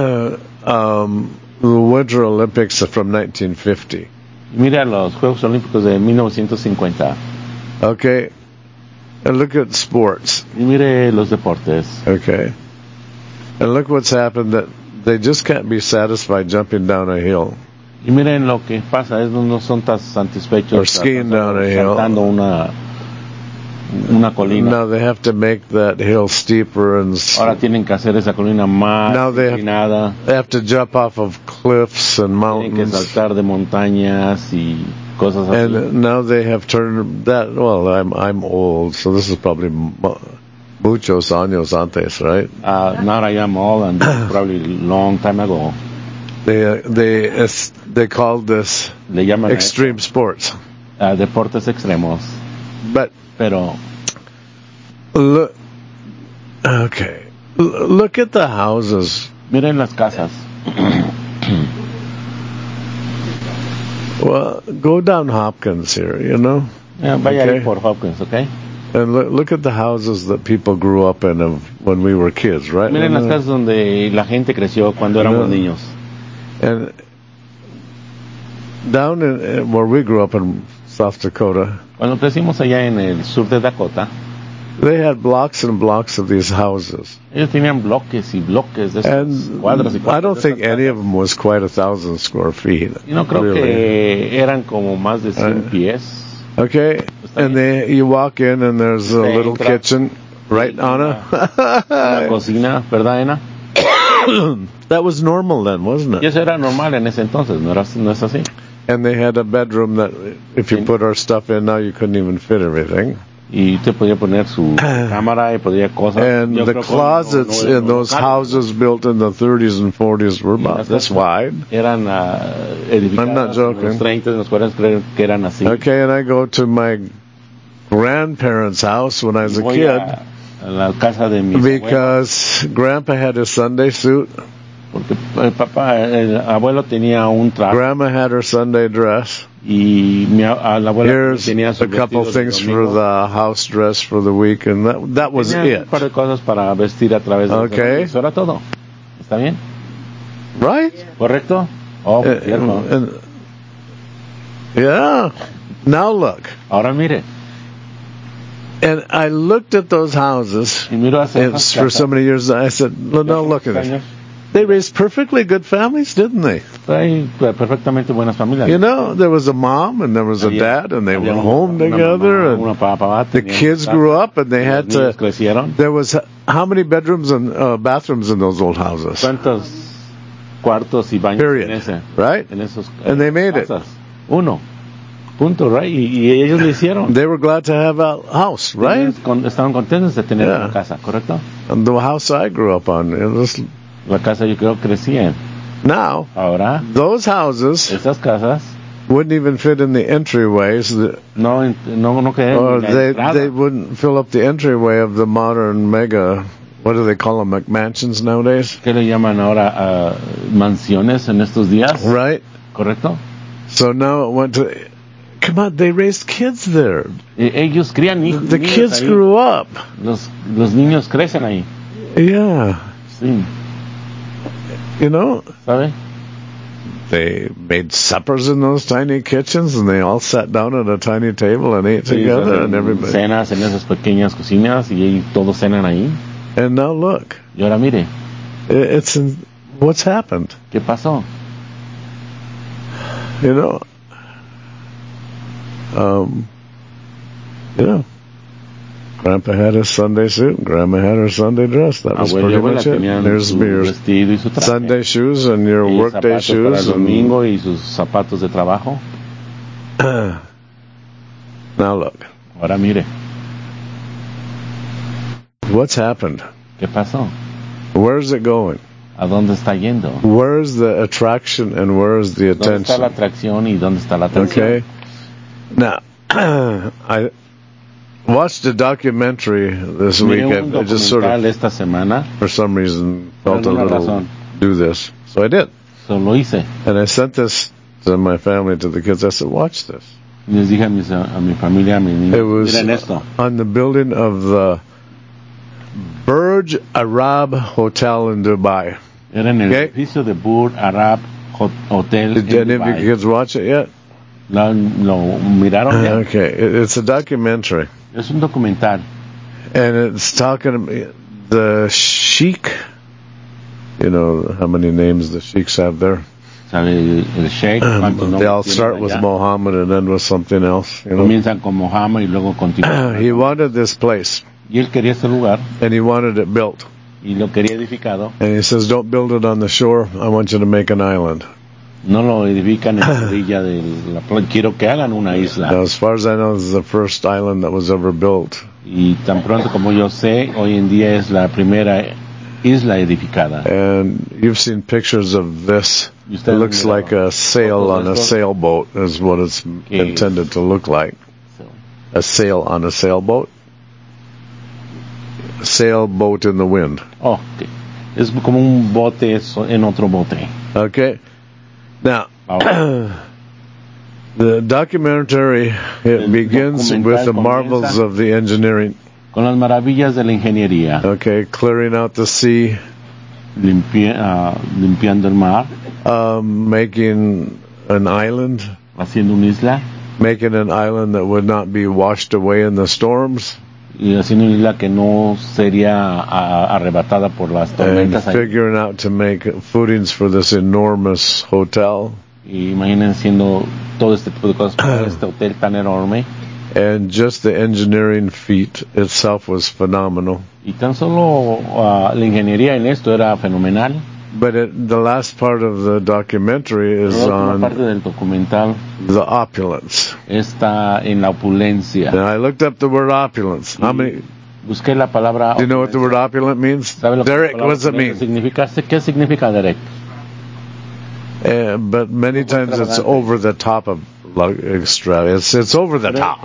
the Winter Olympics from 1950. y mira los Juegos Olímpicos de 1950 Okay? And look at sports. y mire los deportes. Okay? And look what's happened, that they just can't be satisfied jumping down a hill. Y miren lo que pasa, es no son tan satisfechos Or skiing down a hill. saltando una colina. Now they have to make that hill steeper, and Ahora tienen que hacer esa colina más Now they have- inclinada. they have to jump off of cliffs and Tienen que mountains. saltar de montañas y cosas así. And now they have turned that. Well, I'm old, so this is probably muchos años antes, right? Now I am old and probably long time ago. They called this Le llaman extreme sports. a deportes extremos. But Pero look, okay, look at the houses. miren las casas. Well, go down Hopkins here, Vaya Okay. ahí por Hopkins, ¿ok? and look at the houses that people grew up in when we were kids, right? Miren las casas donde la gente creció cuando éramos No. niños. And down in where we grew up in South Dakota, Cuando crecimos allá en el sur de Dakota, they had blocks and blocks of these houses. ellos tenían bloques y bloques de esos And cuadros y cuadros. I don't de think esas any casas. of them was quite 1,000 square feet. Y no creo really. que eran como más de 100 pies. Okay, and you walk in and there's a Usted little entra. kitchen, right, Una Anna? cocina, ¿verdad, Ena? That was normal then, wasn't Y it? eso era normal en ese entonces, no es así. And they had a bedroom that if you put our stuff in now, you couldn't even fit everything. Y usted podía poner su cámara y podía cosas. And Yo the creo que closets no in those locales. houses built in the 30s and 40s were about this wide. Eran edificadas I'm not joking. en los 30, en los 40 creo que eran así. Okay, and I go to my grandparents' house when I was a Voy kid a la casa de mis abuelos, because Grandpa had his Sunday suit Porque el abuelo tenía un traje Grandma had her Sunday dress. y la abuela Here's tenía su a couple vestido de things for domingo. the house dress for the week, and that was Tenía un it. par de cosas para vestir a través de Okay. eso era todo. ¿Está bien? Right? ¿Correcto? Oh, cierto. Yeah. Now look. Ahora mire, And I looked at those houses y miro hacia and esas for so casas. many years. I said, no, look at it. They raised perfectly good families, didn't they? Hay perfectamente buenas familias. You know, there was a mom and there was a dad, and they were home together, and the kids grew up, and they had to. Crecieron. There was how many bedrooms and bathrooms in those old houses? ¿Cuántos cuartos y baños Period. en ese? Right? En esos And they made it. casas? Uno. Punto, right? Y ellos lo hicieron. They were glad to have a house, right? Estaban contentos de tener Yeah. una casa, ¿correcto? And the house I grew up on, it was La casa yo creo crecía. now Ahora, those houses esas casas wouldn't even fit in the entryways. no quedan Or ni la they entrada. wouldn't fill up the entryway of the modern mega. What do they call them? McMansions nowadays, ¿Qué le llaman ahora mansiones en estos días? right? ¿Correcto? So now it went to. Come on, they raised kids there. Ellos crían hijos. The niños kids ahí. grew up. Los niños crecen ahí. Yeah, Sí, you know, ¿sabe? they made suppers in those tiny kitchens, and they all sat down at a tiny table and ate Sí, together, hacen and everybody. cenas en esas pequeñas cocinas y ahí todos cenan ahí. And now look, Y ahora mire, it's what's happened. ¿qué pasó? You know, Grandpa had his Sunday suit, and Grandma had her Sunday dress. That was Abuelo y pretty abuela much it. tenían There's su your vestido y su traje. Sunday shoes and your Y workday zapatos para el shoes. And domingo y sus zapatos de trabajo. now look, Ahora mire, what's happened? ¿qué pasó? Where's it going? ¿A dónde está yendo? Where's the attraction and where's the ¿Dónde está la attention? atracción y dónde está la atención? Okay. Now, I watched a documentary this Miré week. un I just sort documental of, esta semana, for some reason, por felt a alguna little razón, do this. So I did. lo hice. And I sent this to my family, to the kids. I said, watch this. Y les dije a mi familia, a mis It niños, was miren esto. on the building of the Burj Arab Hotel in Dubai. Era en el Okay. edificio de Burj Arab Hotel Did en any of you Dubai. kids watch it yet? Lo miraron ya. Okay. It's a documentary. Es un documental. And it's talking about the sheikh. You know how many names the sheikhs have there? ¿Sabe? El sheikh, ¿cuántos They all nombres start tienen with allá? Muhammad and end with something else. You know? Comienzan con Mohammed y luego continúan. He wanted this place, Y él quería ese lugar and he wanted it built. y lo quería edificado. And he says, don't build it on the shore. I want you to make an island. No lo edifican en la orilla de la playa. Quiero que hagan una isla. Now, as far as I know, this is the first island that was ever built. Y tan pronto como yo sé, hoy en día es la primera isla edificada. And you've seen pictures of this. Y It ustedes looks miraron like a sail fotos on de a estos. sailboat is what it's intended to look like. A sail on a sailboat. A sailboat in the wind. Oh, ok. Es como un bote en otro bote. Okay? Now, Ahora, the documentary, it El begins documental with the comienza marvels of the engineering. con las maravillas de la ingeniería, Okay, clearing out the sea, limpiando el mar, making an island, haciendo una isla making an island that would not be washed away in the storms, y haciendo una isla que no sería arrebatada por las and tormentas. Ahí. figuring out to make footings for this enormous hotel. Y imaginen haciendo todo este tipo de cosas para este hotel tan enorme. And just the engineering feat itself was phenomenal. Y tan solo la ingeniería en esto era fenomenal. But the last part of the documentary is La última on parte del documental the opulence. está en la opulencia. And I looked up the word opulence. How many? Busqué la palabra. Do you know what the word opulent means? ¿Sabe lo que Derek, la palabra what does it mean? significa? ¿Qué significa, Derek? But many times it's over the top of extra. It's over the top.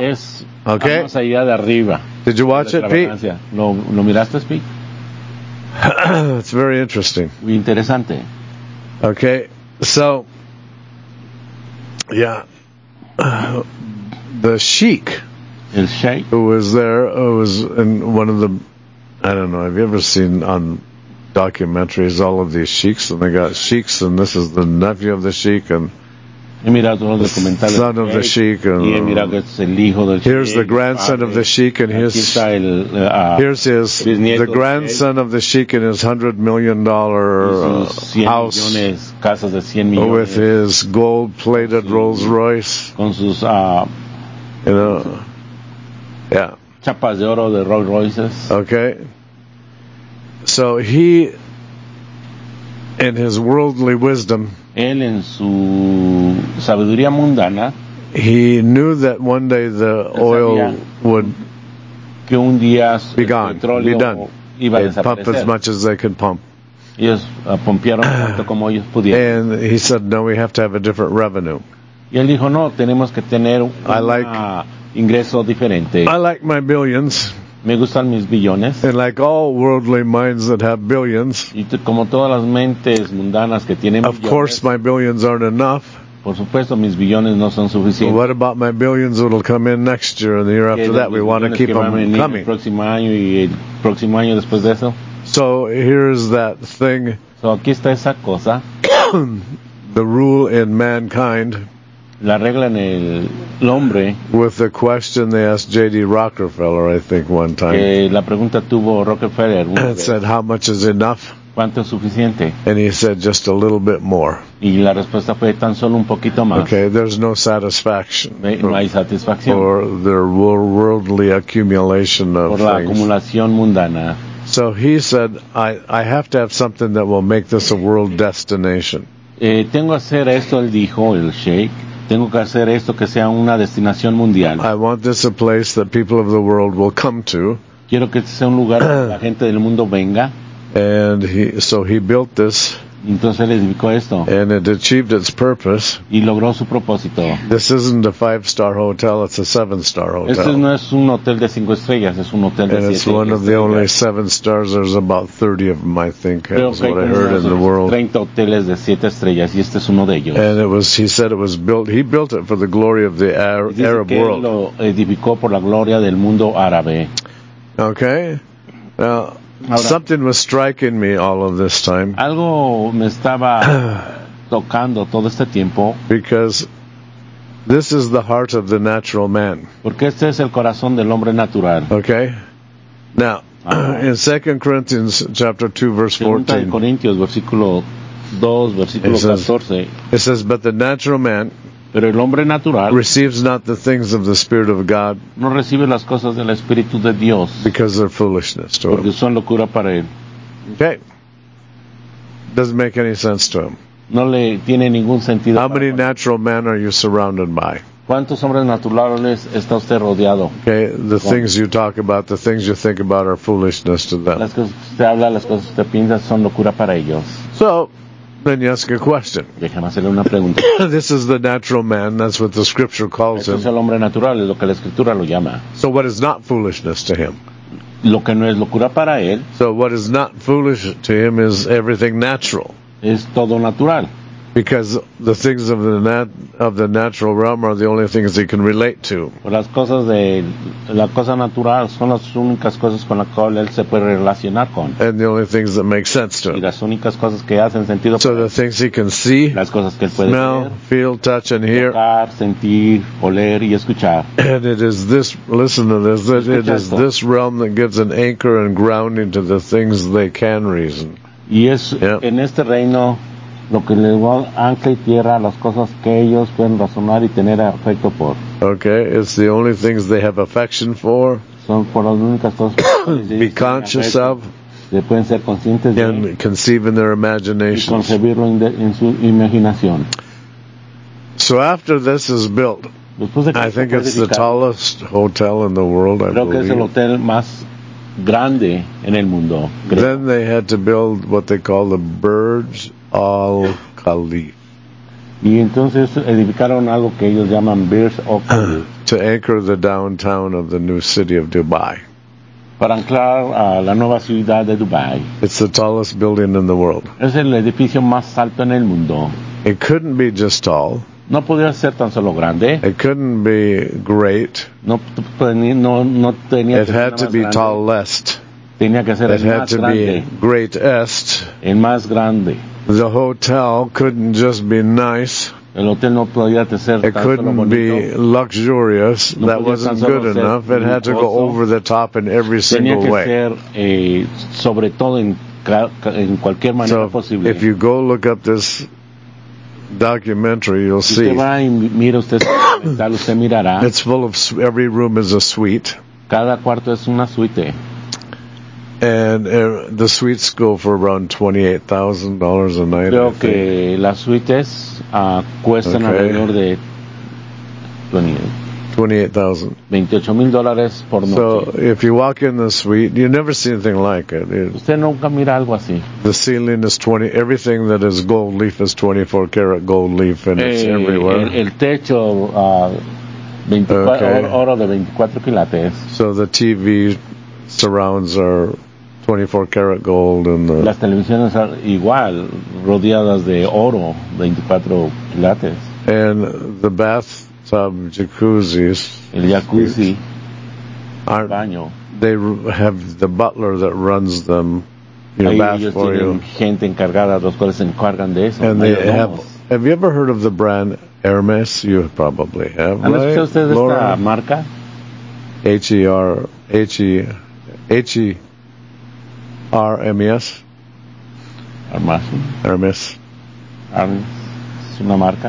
It's very interesting. Muy interesante. Okay, so, yeah, the sheik El sheikh, who was there was in one of the, I don't know, have you ever seen on documentaries all of these sheiks, and they got sheiks, and this is the nephew of the sheik, and he mirado todos los documentales son of the sheik, and y he mirado que es el hijo del here's sheikh, the grandson of the sheik, and aquí está here's his bisnieto the del grandson of the sheik in his $100 million y sus 100 house millones, casas de 100 millones, with his gold-plated Rolls Royce, con sus you know, yeah. chapas de oro de Rolls Royces. Okay. So he, in his worldly wisdom, Él en su sabiduría mundana, he knew that one day the oil would que un día be el gone, petróleo be done. iba a They'd pump as desaparecer. much as they could pump. Ellos pompearon tanto como ellos pudieron. And he said, no, we have to have a different revenue. Y él dijo, no, tenemos que tener un ingreso diferente. I like my billions, Me gustan mis billones. and like all worldly minds that have billions, Y como todas las mentes mundanas que tienen of billones, course my billions aren't enough. por supuesto mis billones no son But suficientes. what about my billions that'll come in next year and the year after that? We want to keep them El coming. próximo año y el próximo año después de eso. So here's that thing, So, aquí está esa cosa, the rule in mankind, la regla en el hombre, with the question they asked J.D. Rockefeller, I think, one time. que la pregunta tuvo Rockefeller, It said, how much is enough? ¿cuánto es suficiente? And he said, just a little bit more. Y la respuesta fue tan solo un poquito más. Okay, there's no satisfaction No hay satisfacción for their worldly accumulation of por la things. acumulación mundana. So he said, I have to have something that will make this a world destination. Tengo que hacer esto, él dijo, el sheikh, tengo que hacer esto que sea una destinación mundial. I want this a place that people of the world will come to. Quiero que este sea un lugar donde la gente del mundo venga. And so he built this, Entonces él edificó esto and it achieved its purpose. y logró su propósito. This isn't a 5-star hotel, it's a 7-star Este hotel. no es un hotel de 5 estrellas, es un hotel de And 7 it's one of the only estrellas. 7 stars. There's about 30 of them, I think, Creo is que hay what I como heard in the unos world. 30 hoteles de 7 estrellas y este es uno de ellos. And he said it was built, he built it for the glory of the Dice Arab que él world. lo edificó por la gloria del mundo árabe. Okay? Now, Ahora, something was striking me all of this time, algo me estaba tocando todo este tiempo, because this is the heart of the natural man. porque este es el corazón del hombre natural. Okay? Now, in 2 Corinthians chapter 2, verse Segunda de 14, Corintios, versículo 2, versículo It says- 14. it says, but the natural man Pero el hombre natural receives not the things of the Spirit of God, no recibe las cosas del Espíritu de Dios, because they're foolishness to porque him. son locura para él. Okay? Doesn't make any sense to him. No le tiene ningún sentido. How para many él. natural men are you surrounded by? ¿Cuántos hombres naturales está usted rodeado? Okay? The things you talk about, the things you think about are foolishness to them. Las cosas que usted habla, las cosas que usted piensa son locura para ellos. So, then you ask a question. Déjame hacerle una pregunta. This is the natural man, that's what the scripture calls Esto es him. el hombre natural, es lo que la Escritura lo llama. So what is not foolishness to him? Lo que no es locura para él So what is not foolish to him is everything natural. es todo natural. Because the things of the natural realm are the only things he can relate to. Pues las cosas de la cosa natural son las únicas cosas con las cuales él se puede relacionar con. And the only things that make sense to Y him. las únicas cosas que hacen sentido So para the él, things he can see, las cosas que él puede smell, feel, touch, and ver, hear. tocar, sentir, oler y escuchar. And it is this, listen to this, that it is esto. this realm that gives an anchor and grounding to the things they can reason. Y es Yeah. en este reino lo que le da ancla y tierra a las cosas que ellos pueden razonar y tener afecto por. Okay? It's the only things they have affection for, Son por las únicas cosas que be conscious of, se pueden ser conscientes de and conceive in their y imaginations. concebirlo en su imaginación. So after this is built, Después de que I think fue it's the edificado, tallest hotel in the world, I creo que es el believe. hotel más grande en el mundo. creo. Then they had to build what they call the Burj Al Khalifa Y entonces edificaron algo que ellos llaman Burj Al Khalifa, to anchor the downtown of the new city of Dubai. para anclar a la nueva ciudad de Dubái. It's the tallest building in the world. Es el edificio más alto en el mundo. It couldn't be just tall. No podía ser tan solo grande. It couldn't be great. No tenía It que ser had to más be grande. tallest. Tenía que ser It el had más to grande. be greatest. El más grande. The hotel couldn't just be nice. El hotel no podía ser It tan solo couldn't be bonito. luxurious. No That podía wasn't tan solo good ser enough. It had to go lujoso. over the top in every Tenía single que way. ser sobre todo en cualquier manera So posible. if you go look up this documentary, you'll Si see usted va y mira usted este documental, usted mirará. it's full of every room is a suite, Cada cuarto es una suite. and the suites go for around $28,000 a night. I Creo think. que las suites cuestan Okay. alrededor de $28,000. $28,000 por So noche. if you walk in the suite, you never see anything like it. Usted nunca mira algo así. The ceiling is 20. Everything that is gold leaf is 24 karat gold leaf, and it's everywhere. El techo 24, Okay. oro de 24 quilates. So the TV surrounds are 24 karat gold, and the Las televisiones son igual, rodeadas de oro, 24 quilates. and the bathtub jacuzzis El jacuzzi, el aren't. baño. They have the butler that runs them, your Ahí bath ellos for tienen you. gente encargada, los cuales se encargan de eso. And they mayordomos. have you ever heard of the brand Hermes? You probably have, ¿Han right? escuchado ustedes de esta Laura? marca? Hermes. Armazón. Hermes. Es una marca.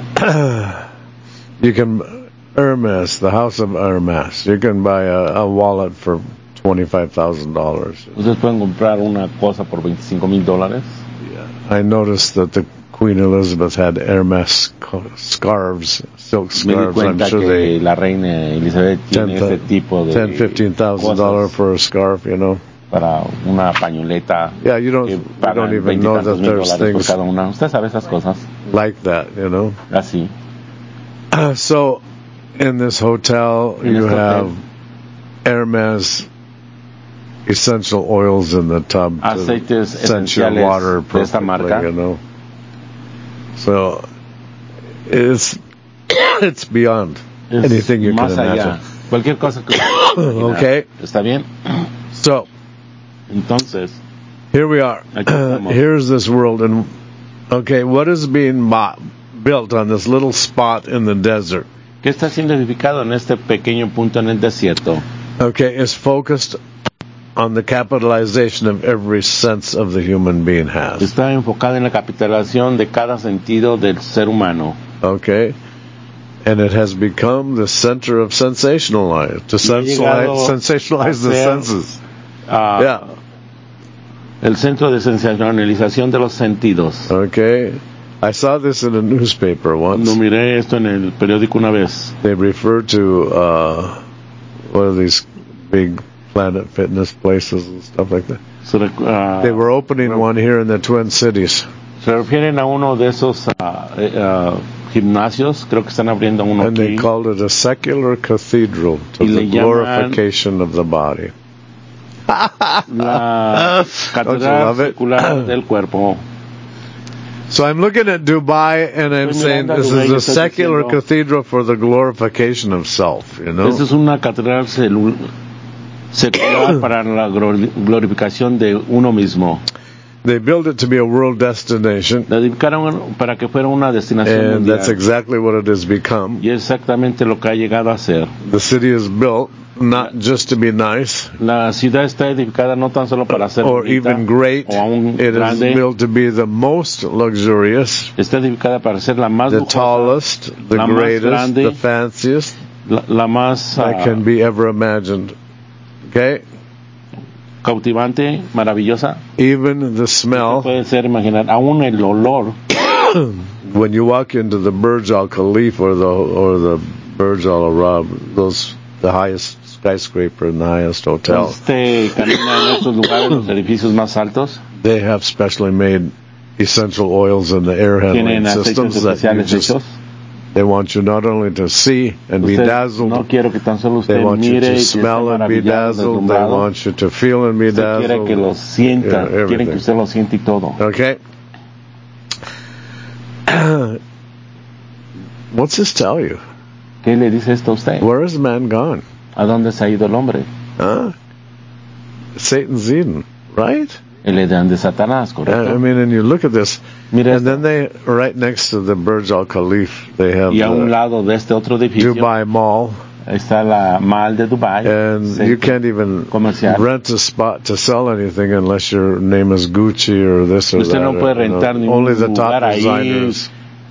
You can Hermes, the house of Hermes. You can buy a wallet for $25,000. Ustedes pueden comprar una cosa por $25,000. I noticed that the Queen Elizabeth had Hermes scarves, silk Me di scarves. I'm cuenta sure que they la reina Elizabeth tiene ese tipo de $10,000-$15,000 cosas for a scarf, you know. para una pañoleta. Yeah, you que don't pagan even know that there's $20,000 por things cada una. Usted sabe esas cosas. like that, you know. Así. So, in this hotel, En you este have hotel. Hermes essential oils in the tub to Aceites scent your esenciales water de esta perfectly, marca. you know. So, it's beyond Es anything you can más allá. imagine. Cualquier cosa que usted pueda imaginar. Okay. ¿Está bien? So, Entonces, here we are. Aquí estamos. Here's this world, and okay, what is being built on this little spot in the desert? ¿qué está siendo edificado en este pequeño punto en el desierto? Okay, is focused on the capitalization of every sense of the human being has. Está enfocado en la capitalización de cada sentido del ser humano. Okay, and it has become the center of sensationalize to sensationalize the a ser, senses. Yeah. El centro de sensacionalización de los sentidos. Okay, I saw this in a newspaper once. No miré esto en el periódico una vez. They refer to one of these big Planet Fitness places and stuff like that. They were opening one here in the Twin Cities. Se refieren a uno de esos gimnasios, creo que están abriendo uno And they aquí. called it a secular cathedral to Y the le llaman- glorification of the body. La Don't you catedral love it? secular del cuerpo. So I'm looking at Dubai and I'm Estoy saying mirando a this Dubái is y a estoy secular diciendo- cathedral for the glorification of self, you know? Esta es una catedral secular para la glorificación de uno mismo. They built it to be a world destination, La edificaron para que fuera una destinación and that's mundial. exactly what it has become. Y es exactamente lo que ha llegado a ser. The city is built not just to be nice La ciudad está edificada no tan solo para ser or bonita even great. o aún It is grande, built to be the most luxurious, está edificada para ser la más the lujosa, tallest, the la más greatest, grande, the fanciest la más that can be ever imagined. Okay? cautivante, maravillosa. Even the smell, Puede ser imaginar, aún el olor, when you walk into the Burj Al Khalifa or the Burj Al Arab, the highest skyscraper and the highest hotel, camina en estos lugares, los edificios más altos, they have specially made essential oils in the air handling tienen aceites systems that you especiales just hechos. They want you not only to see and be Usted, dazzled, no quiero que tan solo they usted want you mire to y esté smell and be maravillado, dazzled, they deslumbrado. want you to feel and be Usted quiere que lo dazzled. sienta, quiere que Everything. usted lo sienta y todo. Okay? What's this tell you? ¿Qué le dice esto a usted? Where is man gone? ¿A dónde se ha ido el hombre? Huh? Satan's Eden, right? El Edén de Satanás, I ¿correcto? mean, and you look at this, Mire and esto. then they, right next to the Burj Al Khalif, they have Y a un the lado de este otro edificio Dubai Mall, está la Mall de Dubai. and you can't even comercial. rent a spot to sell anything unless your name is Gucci or this or Usted that. no puede rentar ningún Only the top lugar ahí designers.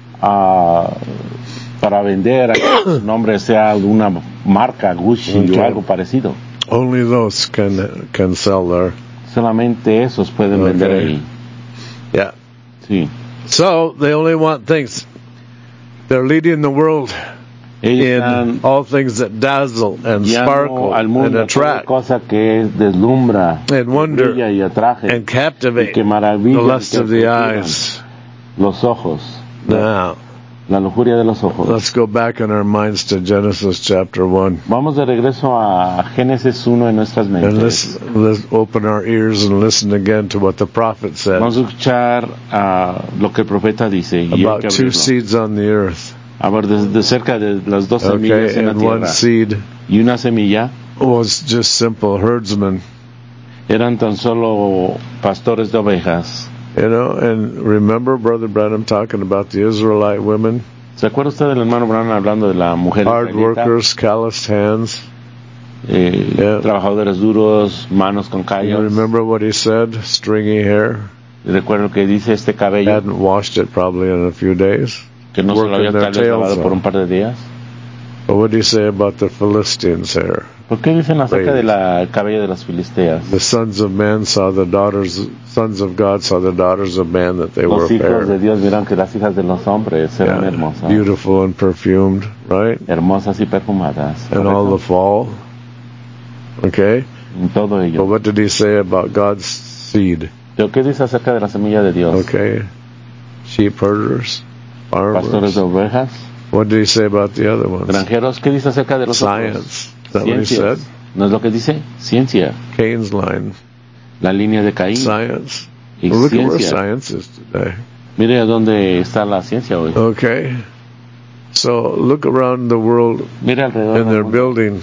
Para vender, que su nombre sea de una marca Gucci Okay. o algo parecido. Only those can sell there. Solamente esos pueden vender Okay. ahí. Yeah. Sí. So they only want things. They're leading the world Ellos in están all things that dazzle and guiando sparkle al and mundo a toda attract cosa que deslumbra, and wonder brilla y atraje, and captivate y que the maravilla, lust y que of the capturan eyes. los ojos, Now, la lujuria de los ojos. let's go back in our minds to Genesis chapter 1. Vamos de regreso a Génesis 1 en nuestras And mentes. let's open our ears and listen again to what the prophet said Vamos a escuchar lo que el profeta dice y hay about que two abrirlo. seeds on the earth. A ver, de cerca de las dos semillas Okay, en la and one tierra. seed Y una semilla was just simple herdsmen, eran tan solo pastores de ovejas. you know. And remember Brother Branham talking about the Israelite women, ¿Se acuerda usted del hermano Brown hablando de la mujer hard israelita? workers, calloused hands. Yeah. Trabajadores duros, manos con You callos. remember what he said? Stringy hair, Y recuerdo que dice este cabello hadn't washed it probably in a few days. que no se lo había working their tal vez lavado tails por off. un par de días. But what do you say about the Philistines' hair? ¿Por qué dicen acerca Raised. de la cabello de las filisteas? The sons of man saw the daughters, sons of God saw the daughters of man that they were Los hijos de fair, Dios vieron que las hijas de los hombres eran yeah, hermosas, beautiful and perfumed, right? hermosas y perfumadas. And all the ¿correcto? fall. Okay? En todo But ello. what did he say about God's seed? ¿Pero qué dice acerca de la semilla de Dios? Okay? Sheep herders, Pastores farmers. de ovejas, What did he say about the other ones? granjeros. ¿Qué dice acerca de los otros? Science. Is that what he Ciencias. said? ¿No es lo que dice? Ciencia. Cain's line. La línea de Caín. Science. Y Well, look at where ciencia. science is today. Mire a dónde está la ciencia hoy. Okay? So look around the world Mire alrededor and del they're mundo, building.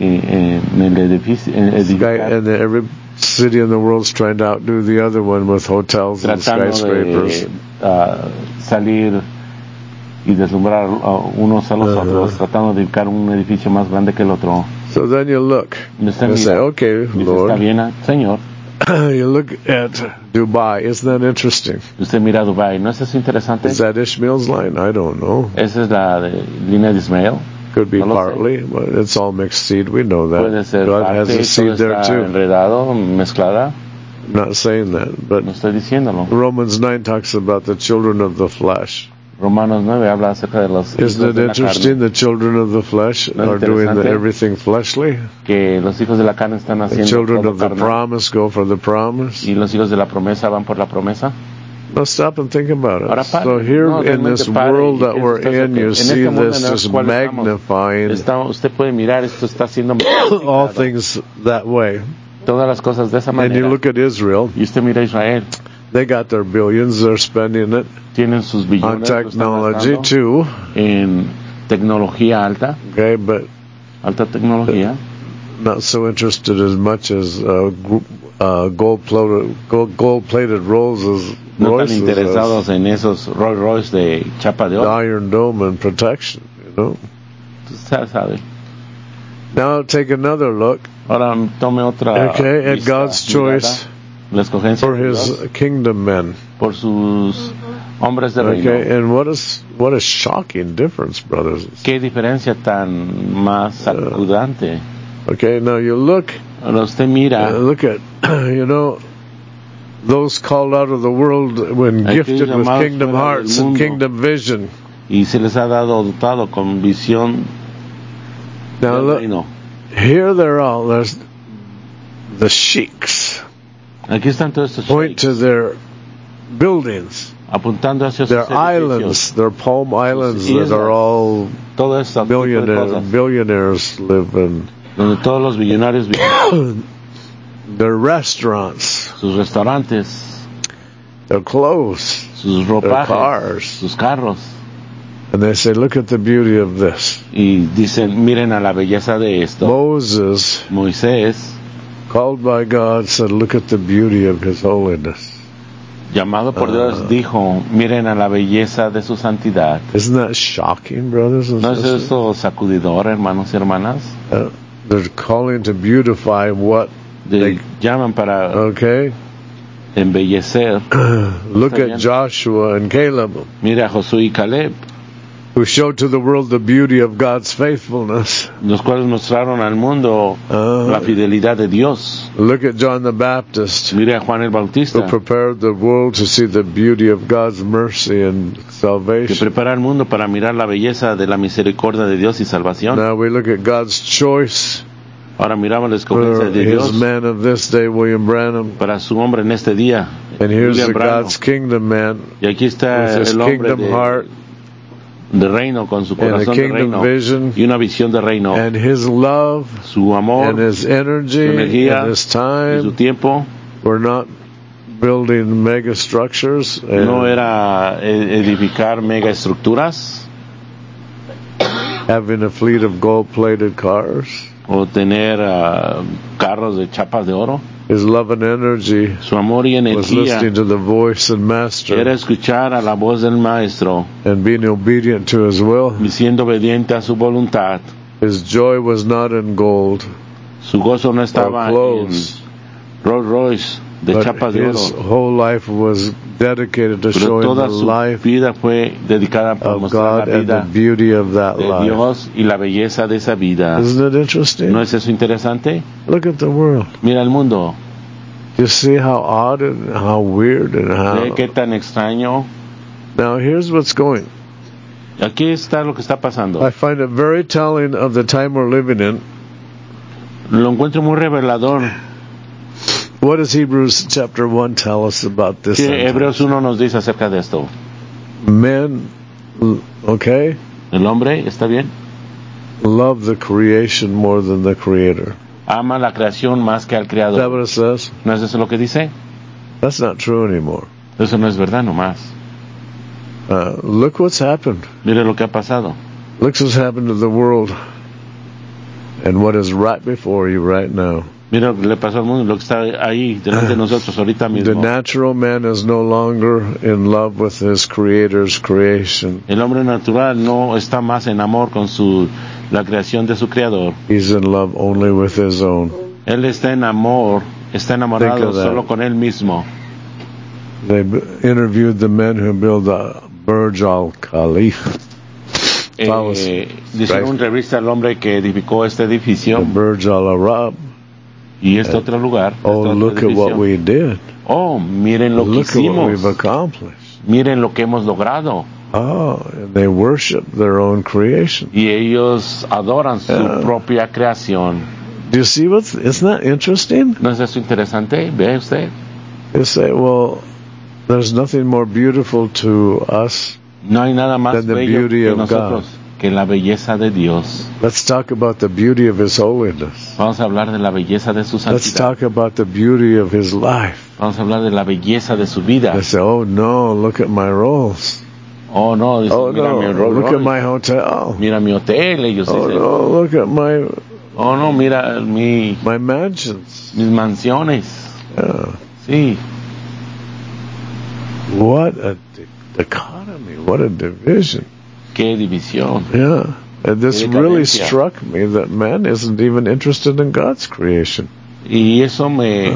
en el edificio, en el Sky, edificar, and every city in the world's trying to outdo the other one with hotels and tratando skyscrapers. de salir y deslumbrar unos a los Ajá. otros, tratando de edificar un edificio más grande que el otro. So then you look Y usted and say, mira, okay, dice, está Lord, bien, Señor. you look at Dubai. Isn't that interesting? Usted mira Dubái, ¿no es eso interesante? Is that Ishmael's line? I don't know. Esa es la línea de Ismael. Could be No lo sé. partly, but it's all mixed seed. We know Puede that. ser God parte, has a todo seed there está too. enredado, mezclada. I'm not saying that, but No estoy diciéndolo. Romans 9 talks about the children of the flesh. Romanos 9 habla acerca de los hijos Isn't it de la interesting? carne. The children of the flesh ¿No es are doing interesante? everything fleshly. Que los hijos de la carne están The haciendo children todo of the carnal. promise go for the promise. Y los hijos de la promesa van por la promesa. Now stop and think about it. Ahora pare. So here No, in realmente this pare world y that piense we're usted in, que you en see este mundo this en el just cual estamos, magnifying usted puede mirar, esto está haciendo all things that way. todas las cosas de esa And you manera. look at Israel, Y usted mira a Israel, they got their billions, they're spending it tienen sus on billones, lo están technology gastando too, en tecnología alta, okay, but alta tecnología. not so interested as much as gold-plated Rolls No tan Royces interesados en esos Rolls Royce de chapa de the oro. Iron Dome and protection, you know. Usted sabe. Now take another look, Ahora tome otra okay, at vista, God's mirada, choice la escogencia for de His Dios kingdom men. por sus hombres de reino. Okay, and what a shocking difference, brothers. Qué diferencia tan más sacudante. Okay, now you look Ahora usted mira, look at those called out of the world when Aquellos gifted with llamados kingdom fuera del hearts and mundo. kingdom vision. y se les ha dado dotado con visión Now del look, reino. here there's the sheiks Aquí están todos estos point sheiks to their buildings apuntando hacia sus They're edificios. islands, they're palm islands islas. that are all Todo eso tipo de cosas, billionaires live in. donde todos los billonarios viven. Their restaurants, Sus restaurantes, their clothes, sus their ropajes, cars. sus carros. And they say, look at the beauty of this. Y dicen, miren a la belleza de esto. Moses, Moisés, called by God, said, look at the beauty of his holiness. llamado por Dios, dijo, miren a la belleza de su santidad. Isn't that shocking, brothers and ¿No es sisters? eso sacudidor, hermanos y hermanas? They're calling to beautify what Llaman para okay? embellecer. Look Está at bien. Joshua and Caleb, Mira a Josué y Caleb, who showed to the world the beauty of God's faithfulness. los cuales mostraron al mundo la fidelidad de Dios. Look at John the Baptist, Mira a Juan el Bautista, who prepared the world to see the beauty of God's mercy and que salvation. prepara el mundo para mirar la belleza de la misericordia de Dios y salvación. Now we look at God's choice Ahora miramos la for escogencia de his Dios man of this day, William Branham. para su hombre en este día, And here's William the Branham. God's kingdom man Y aquí está with his el hombre kingdom heart de reino, con su and a corazón de kingdom reino vision y una visión de reino. and his love Su amor, and his energy su energía, and his y su time. tiempo We're not building mega structures and no era edificar mega estructuras having a fleet of gold-plated cars. o tener carros de chapas de oro. His love and energy Su amor y was energía listening to the voice and era master escuchar a la voz del maestro and being obedient to his will. y siendo obediente a su voluntad. His joy was not in gold, Su gozo no estaba en clothes. Rolls Royce de but chapas de his oro, whole life was dedicated to pero showing the toda su life vida fue dedicada para of mostrar God la and the vida beauty of that de life. Dios y la belleza de esa vida. Isn't it interesting? ¿No es eso interesante? Look at the world. Mira el mundo, You see how odd and how weird and ve how... qué tan extraño. Now here's what's going. Aquí está lo que está pasando. I find it very telling of the time we're living in. Lo encuentro muy revelador. What does Hebrews chapter 1 tell us about this? Que Hebreos 1 nos dice acerca de esto. Men, okay, El hombre, ¿está bien? love the creation more than the creator. Ama la creación más que al Is that creador. what it says? ¿No es eso lo que dice? That's not true anymore. Eso no es verdad nomás. Look what's happened. Mire lo que ha pasado. Look what's happened to the world and what is right before you right now. Mira lo que le pasó al mundo, lo que está ahí delante de nosotros ahorita The mismo. natural man is no longer in love with his creator's creation. El hombre natural no está más en amor con la creación de su creador. He's in love only with his own. Él está en amor, está Think enamorado of that. solo con él mismo. They interviewed the men who built the Burj Al Khalifa. Dice una entrevista al hombre que edificó este The edificio Burj Al Arab. y este otro lugar. Oh, este otro look at what edificio. we did. Oh, miren lo que Look at what hicimos. we've accomplished. Miren lo que hemos logrado. Oh, and they worship their own creation. Y ellos adoran su propia creación. Do you see isn't that interesting? ¿No es eso interesante? ¿Ve usted? You say, well, there's nothing more beautiful to us. No hay nada más Than the bello beauty que of nosotros que la belleza de Dios. Let's talk about the beauty of His holiness. Vamos a hablar de la belleza de su Let's santidad. talk about the beauty of His life. Vamos a hablar de la belleza de su vida. They say, oh no, look at my rolls. Oh no, dice, Oh mira mi no, Rolls look at Royce. my hotel. Mira mi hotel, ellos Oh dicen. no, look at Oh no, mira my mansions. mis mansiones. Yeah. Sí, What a dichotomy, what a division. qué división. Yeah. And this Qué really decadencia. struck me that man isn't even interested in God's creation. Y eso me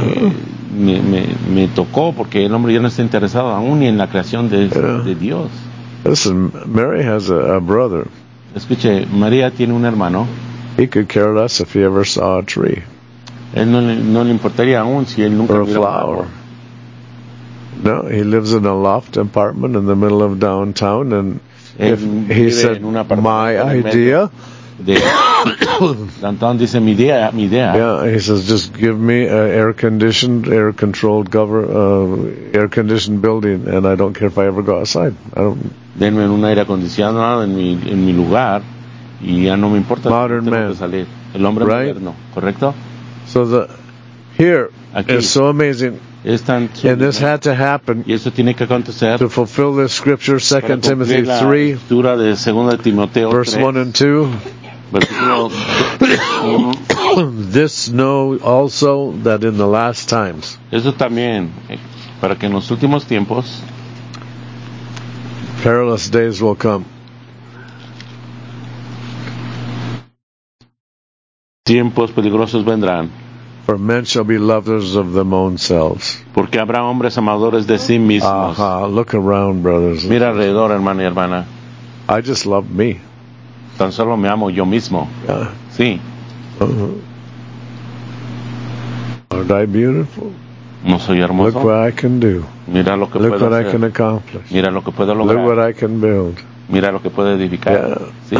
tocó porque el hombre ya no está interesado aún ni en la creación de Dios. Listen, Mary has a brother. Escuche, María tiene un hermano. He could care less if he ever saw a tree Él no le importaría aún si él nunca or a miró un flower. árbol. No, he lives in a loft apartment in the middle of downtown, and if Él he vive said, en un apartamento my en el idea, medio Danton dice mi idea. Yeah, he says, just give me an air-conditioned building, and I don't care if I ever go outside. Denme un aire acondicionado en mi lugar y ya no me importa Modern si tengo man. que salir. El hombre Right? moderno, ¿correcto? So here Aquí. is so amazing, Es tan and this had to happen y eso tiene que acontecer to fulfill this scripture, 2 para Timothy cumplir la 3, escritura de 2 Timoteo verse 3, 1 and 2. versículo 1. This know also that in the last times Eso también, para que en los últimos tiempos perilous days will come. Tiempos peligrosos vendrán, For men shall be lovers of them own selves. porque habrá hombres amadores de sí mismos. Look around, brothers. Mira alrededor, hermano y hermana. I just love me. Tan solo me amo yo mismo. Sí. Aren't I beautiful? ¿No soy hermoso? Look what I can do. Mira lo que Look puedo what I can hacer. accomplish. Mira lo que puedo Look what lograr. I can build. Mira lo que puedo edificar. Sí.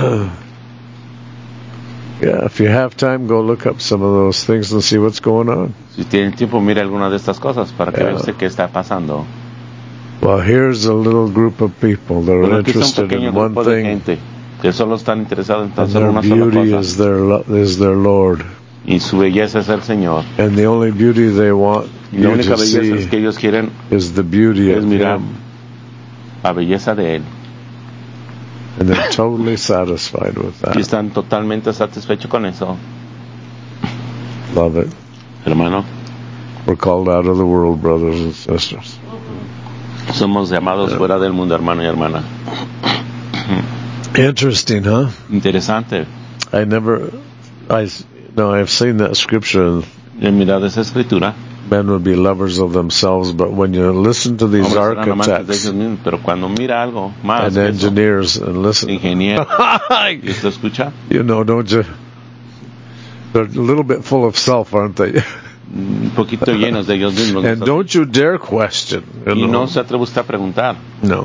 Yeah, if you have time, go look up some of those things and see what's going on. Si tiene tiempo, mire alguna de estas cosas para que Yeah. vea usted qué está pasando. Well, here's a little group of people that Pero are aquí es un interested pequeño in one grupo de thing, gente que solo están interesados en tan and solo their una sola beauty cosa. is their Lord. Y su belleza es el Señor. And the only beauty they want Y la you única to belleza see que ellos quieren is the beauty es of mirar Him. la belleza de Él. And they're totally satisfied with Y that. están totalmente satisfechos con eso. Love it. Hermano, We're called out of the world, brothers and sisters. somos llamados fuera del mundo, hermano y hermana. Interesting, huh? Interesante. I've seen that scripture. He mirado esa escritura. Men would be lovers of themselves, but when you listen to these Hombres serán amantes de architects ellos mismos, pero cuando mira algo más and que eso, engineers and listen, ingeniero, ¿y usted escucha? don't you? They're a little bit full of self, aren't they? Un poquito llenos de ellos mismos. And don't you dare question. Y no se atreve usted a preguntar. No.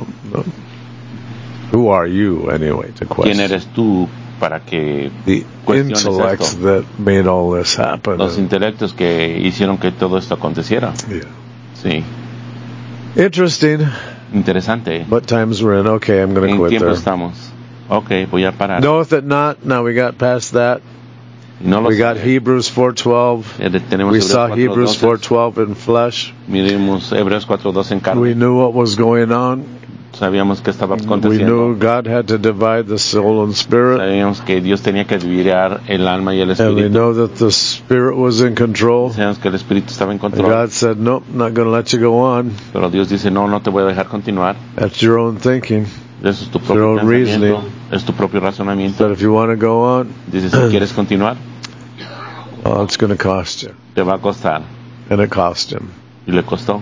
Who are you anyway to question? ¿Quién eres tú para que The cuestiones intellects esto? that made all this happen. Los intelectos que hicieron que todo esto aconteciera. Yeah. Sí. Interesting. Interesante. What times we're in? Okay, I'm going to ¿En quit tiempo there. estamos? Ok, voy a parar. Knoweth it not. Now we got past that. No lo We got sabe. Hebrews 4:12. Tenemos We Hebreos saw Hebrews 4:12. 4:12 in flesh. Miremos Hebreos 4:12 en We carne. knew what was going on. Sabíamos que estaba We aconteciendo. knew God had to divide the soul and spirit. Sabíamos que Dios tenía que dividir el alma y el And we espíritu. know that the spirit was in control. Sabíamos que el espíritu estaba en And control. God said, nope, not going to let you go on. Pero Dios dice, no te voy a dejar continuar. That's your own thinking. Eso es tu Your propio own pensamiento. reasoning. Es tu propio razonamiento. But if you want to go on, Dice, si quieres continuar, well, it's going to cost you. te va a costar. And it cost him. Y le costó.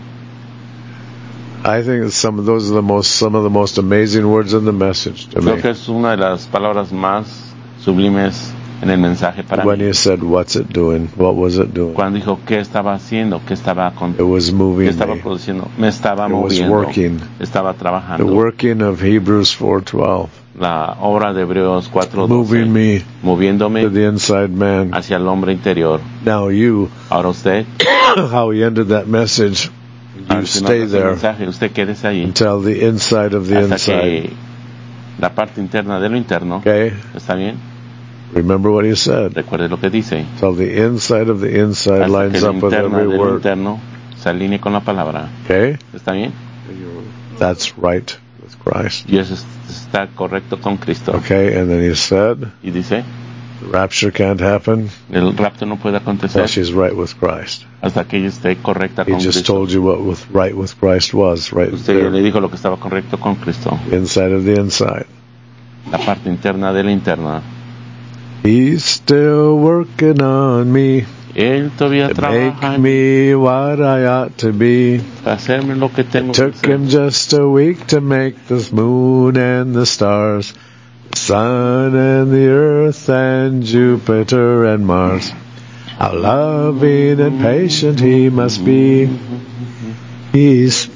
I think some of the most amazing words in the message to Creo me. que es una de las palabras más sublimes en el mensaje para When mí. he said, what's it doing? What was it doing? Cuando dijo, ¿qué estaba haciendo? ¿Qué estaba It was ¿Qué moving estaba me. produciendo? Me estaba It was moviendo. working. Estaba The trabajando. working of Hebrews 4:12. La obra de Hebreos 4:12. Moving me Moviéndome to the inside man. hacia el hombre interior. Now you, Ahora usted, how he ended that message, you al final stay de ese there mensaje, usted quédese ahí until the inside of the hasta inside. que la parte interna de lo interno, Okay? ¿está bien? Remember what he said. Recuerde lo que dice. Till the inside of the inside Hasta que lines lo up with interno every de lo word. interno se alinee con la palabra. Okay? ¿Está bien? That's right with Christ. Y eso está correcto con Cristo. Okay? And then he said, Y dice, the rapture can't happen el rapto no puede until acontecer she's right with Christ. hasta que ella esté correcta He con just Cristo. told you what right with Christ was, right Usted ya le there. dijo lo que estaba correcto con Cristo. Inside of the inside. La parte interna de la interna. He's still working on me Él todavía to trabaja make en me what I ought to be. para hacerme lo que tengo It que took hacer. him just a week to make this moon and the stars, the sun and the earth and Jupiter and Mars. How loving and patient he must be. He's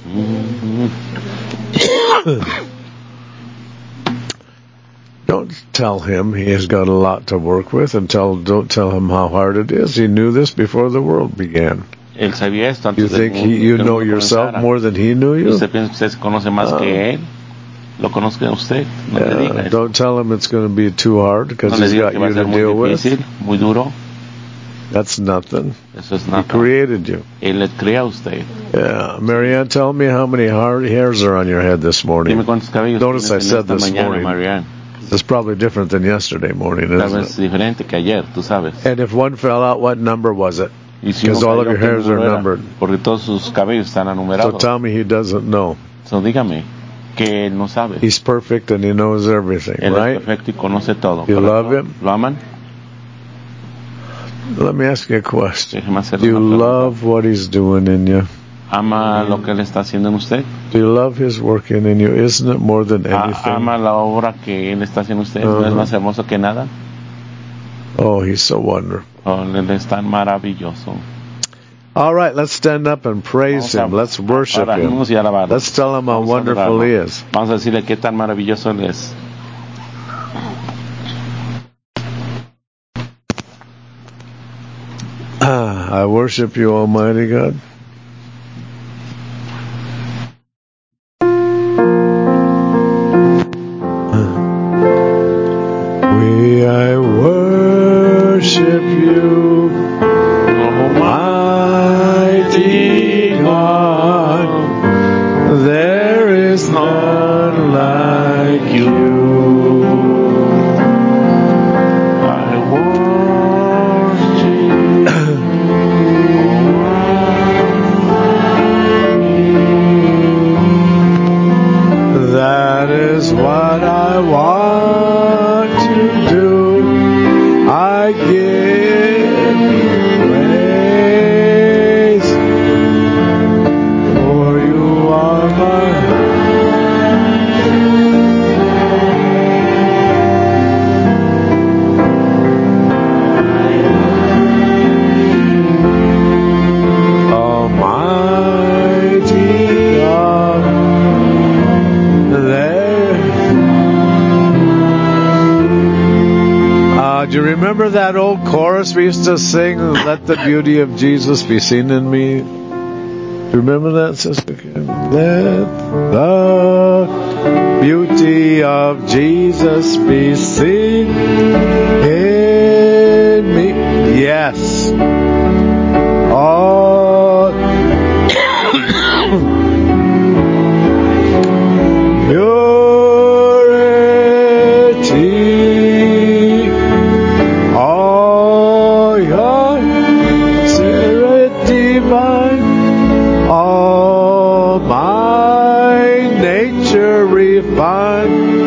Don't tell him he has got a lot to work with, and don't tell him how hard it is. He knew this before the world began. Él sabía esto You antes think del mundo, you que el know mundo yourself comenzara. more than he knew you? ¿Usted piensa que usted se conoce más que él? Lo conozca a usted. No le diga eso. Don't tell him it's going to be too hard because No le he's diga got que va you a ser to muy deal with. difícil, muy duro. That's nothing. Eso es He nada. created you. Él le crea a usted. Yeah. Marianne, tell me how many hairs are on your head this morning. Dime cuántos cabellos Notice I tienes en said esta this mañana, morning. Marianne. It's probably different than yesterday morning, Tal isn't vez it? diferente que ayer, tú sabes. And if one fell out, what number was it? Y si Because uno all of cayó, your ¿qué hairs are número era? numbered. Porque todos sus cabellos están So enumerados. tell me he doesn't know. So dígame que él no sabe. He's perfect and he knows everything, Él right? es perfecto y conoce todo. You ¿correcto? love him? ¿Lo aman? Let me ask you a question. Déjeme hacerle Do you una pregunta. love what he's doing in you? ¿Ama lo que él está haciendo en usted? Do you love his working in you? Isn't it more than anything? ¿Ama la obra que él está haciendo en usted? ¿No es más hermoso que nada? Oh, he's so wonderful. Oh, él es tan maravilloso. All right, let's stand up and praise him. Let's worship him. Pararnos y alabarlo. Let's tell him how Vamos a wonderful adorarlo. he is. Vamos a decirle qué tan maravilloso él es. I worship you, Almighty God. I worship you, Almighty God. There is none like you. I That is what I want to do. I give you praise, for you are Almighty God. Do you remember that old chorus we used to sing, Let the beauty of Jesus be seen in me? Do you remember that, Sister Kim? Let the beauty of Jesus be seen in me. Yes. All purity, all your spirit divine, all my nature refined.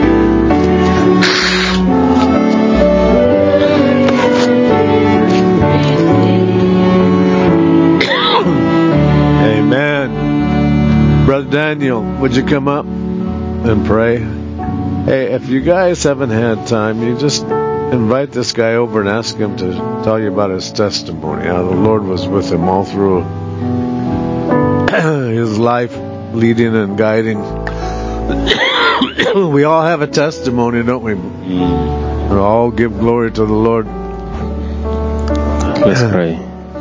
Amen. Brother Daniel, would you come up and pray? Hey, if you guys haven't had time, you just invite this guy over and ask him to tell you about his testimony. How the Lord was with him all through his life, leading and guiding. We all have a testimony, don't we? We all give glory to the Lord. Let's pray.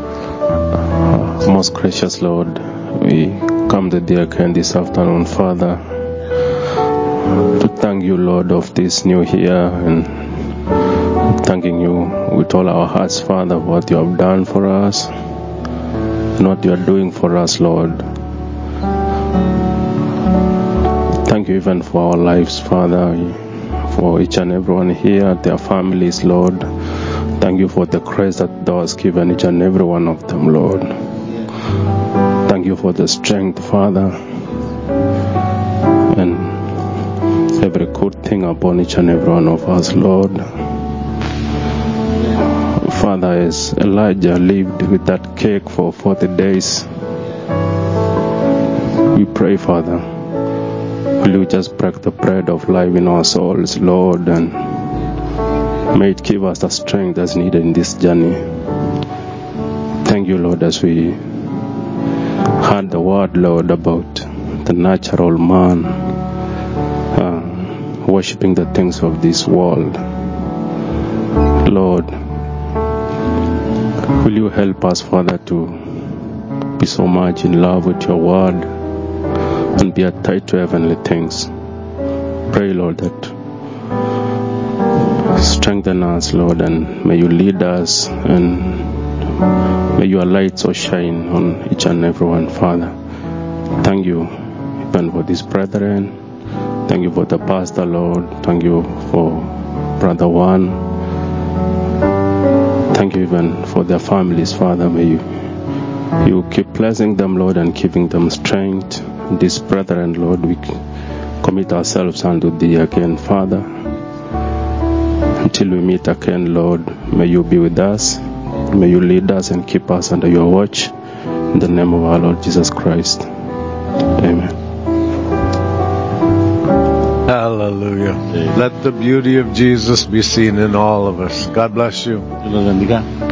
Most gracious Lord, we come to thee again this afternoon, Father, to thank you, Lord, of this new year, and thanking you with all our hearts, Father, what you have done for us and what you are doing for us, Lord. Thank you even for our lives, Father, for each and everyone here, their families, Lord. Thank you for the grace that thou hast given each and every one of them, Lord. Thank you for the strength, Father, and every good thing upon each and every one of us, Lord. Father, as Elijah lived with that cake for 40 days, we pray, Father, will you just break the bread of life in our souls, Lord, and may it give us the strength that's needed in this journey. Thank you, Lord, as we heard the word, Lord, about the natural man worshipping the things of this world. Lord, will you help us, Father, to be so much in love with your word and be attached to heavenly things. Pray, Lord, that strengthen us, Lord, and may you lead us, and may your light so shine on each and every one, Father. Thank you even for these brethren. Thank you for the pastor, Lord. Thank you for Brother Juan. Thank you even for their families, Father. May you keep blessing them, Lord, and giving them strength. These brethren, Lord, we commit ourselves unto thee again, Father. Until we meet again, Lord, may you be with us. May you lead us and keep us under your watch. In the name of our Lord Jesus Christ. Amen. Hallelujah. Let the beauty of Jesus be seen in all of us. God bless you. Dios los bendiga.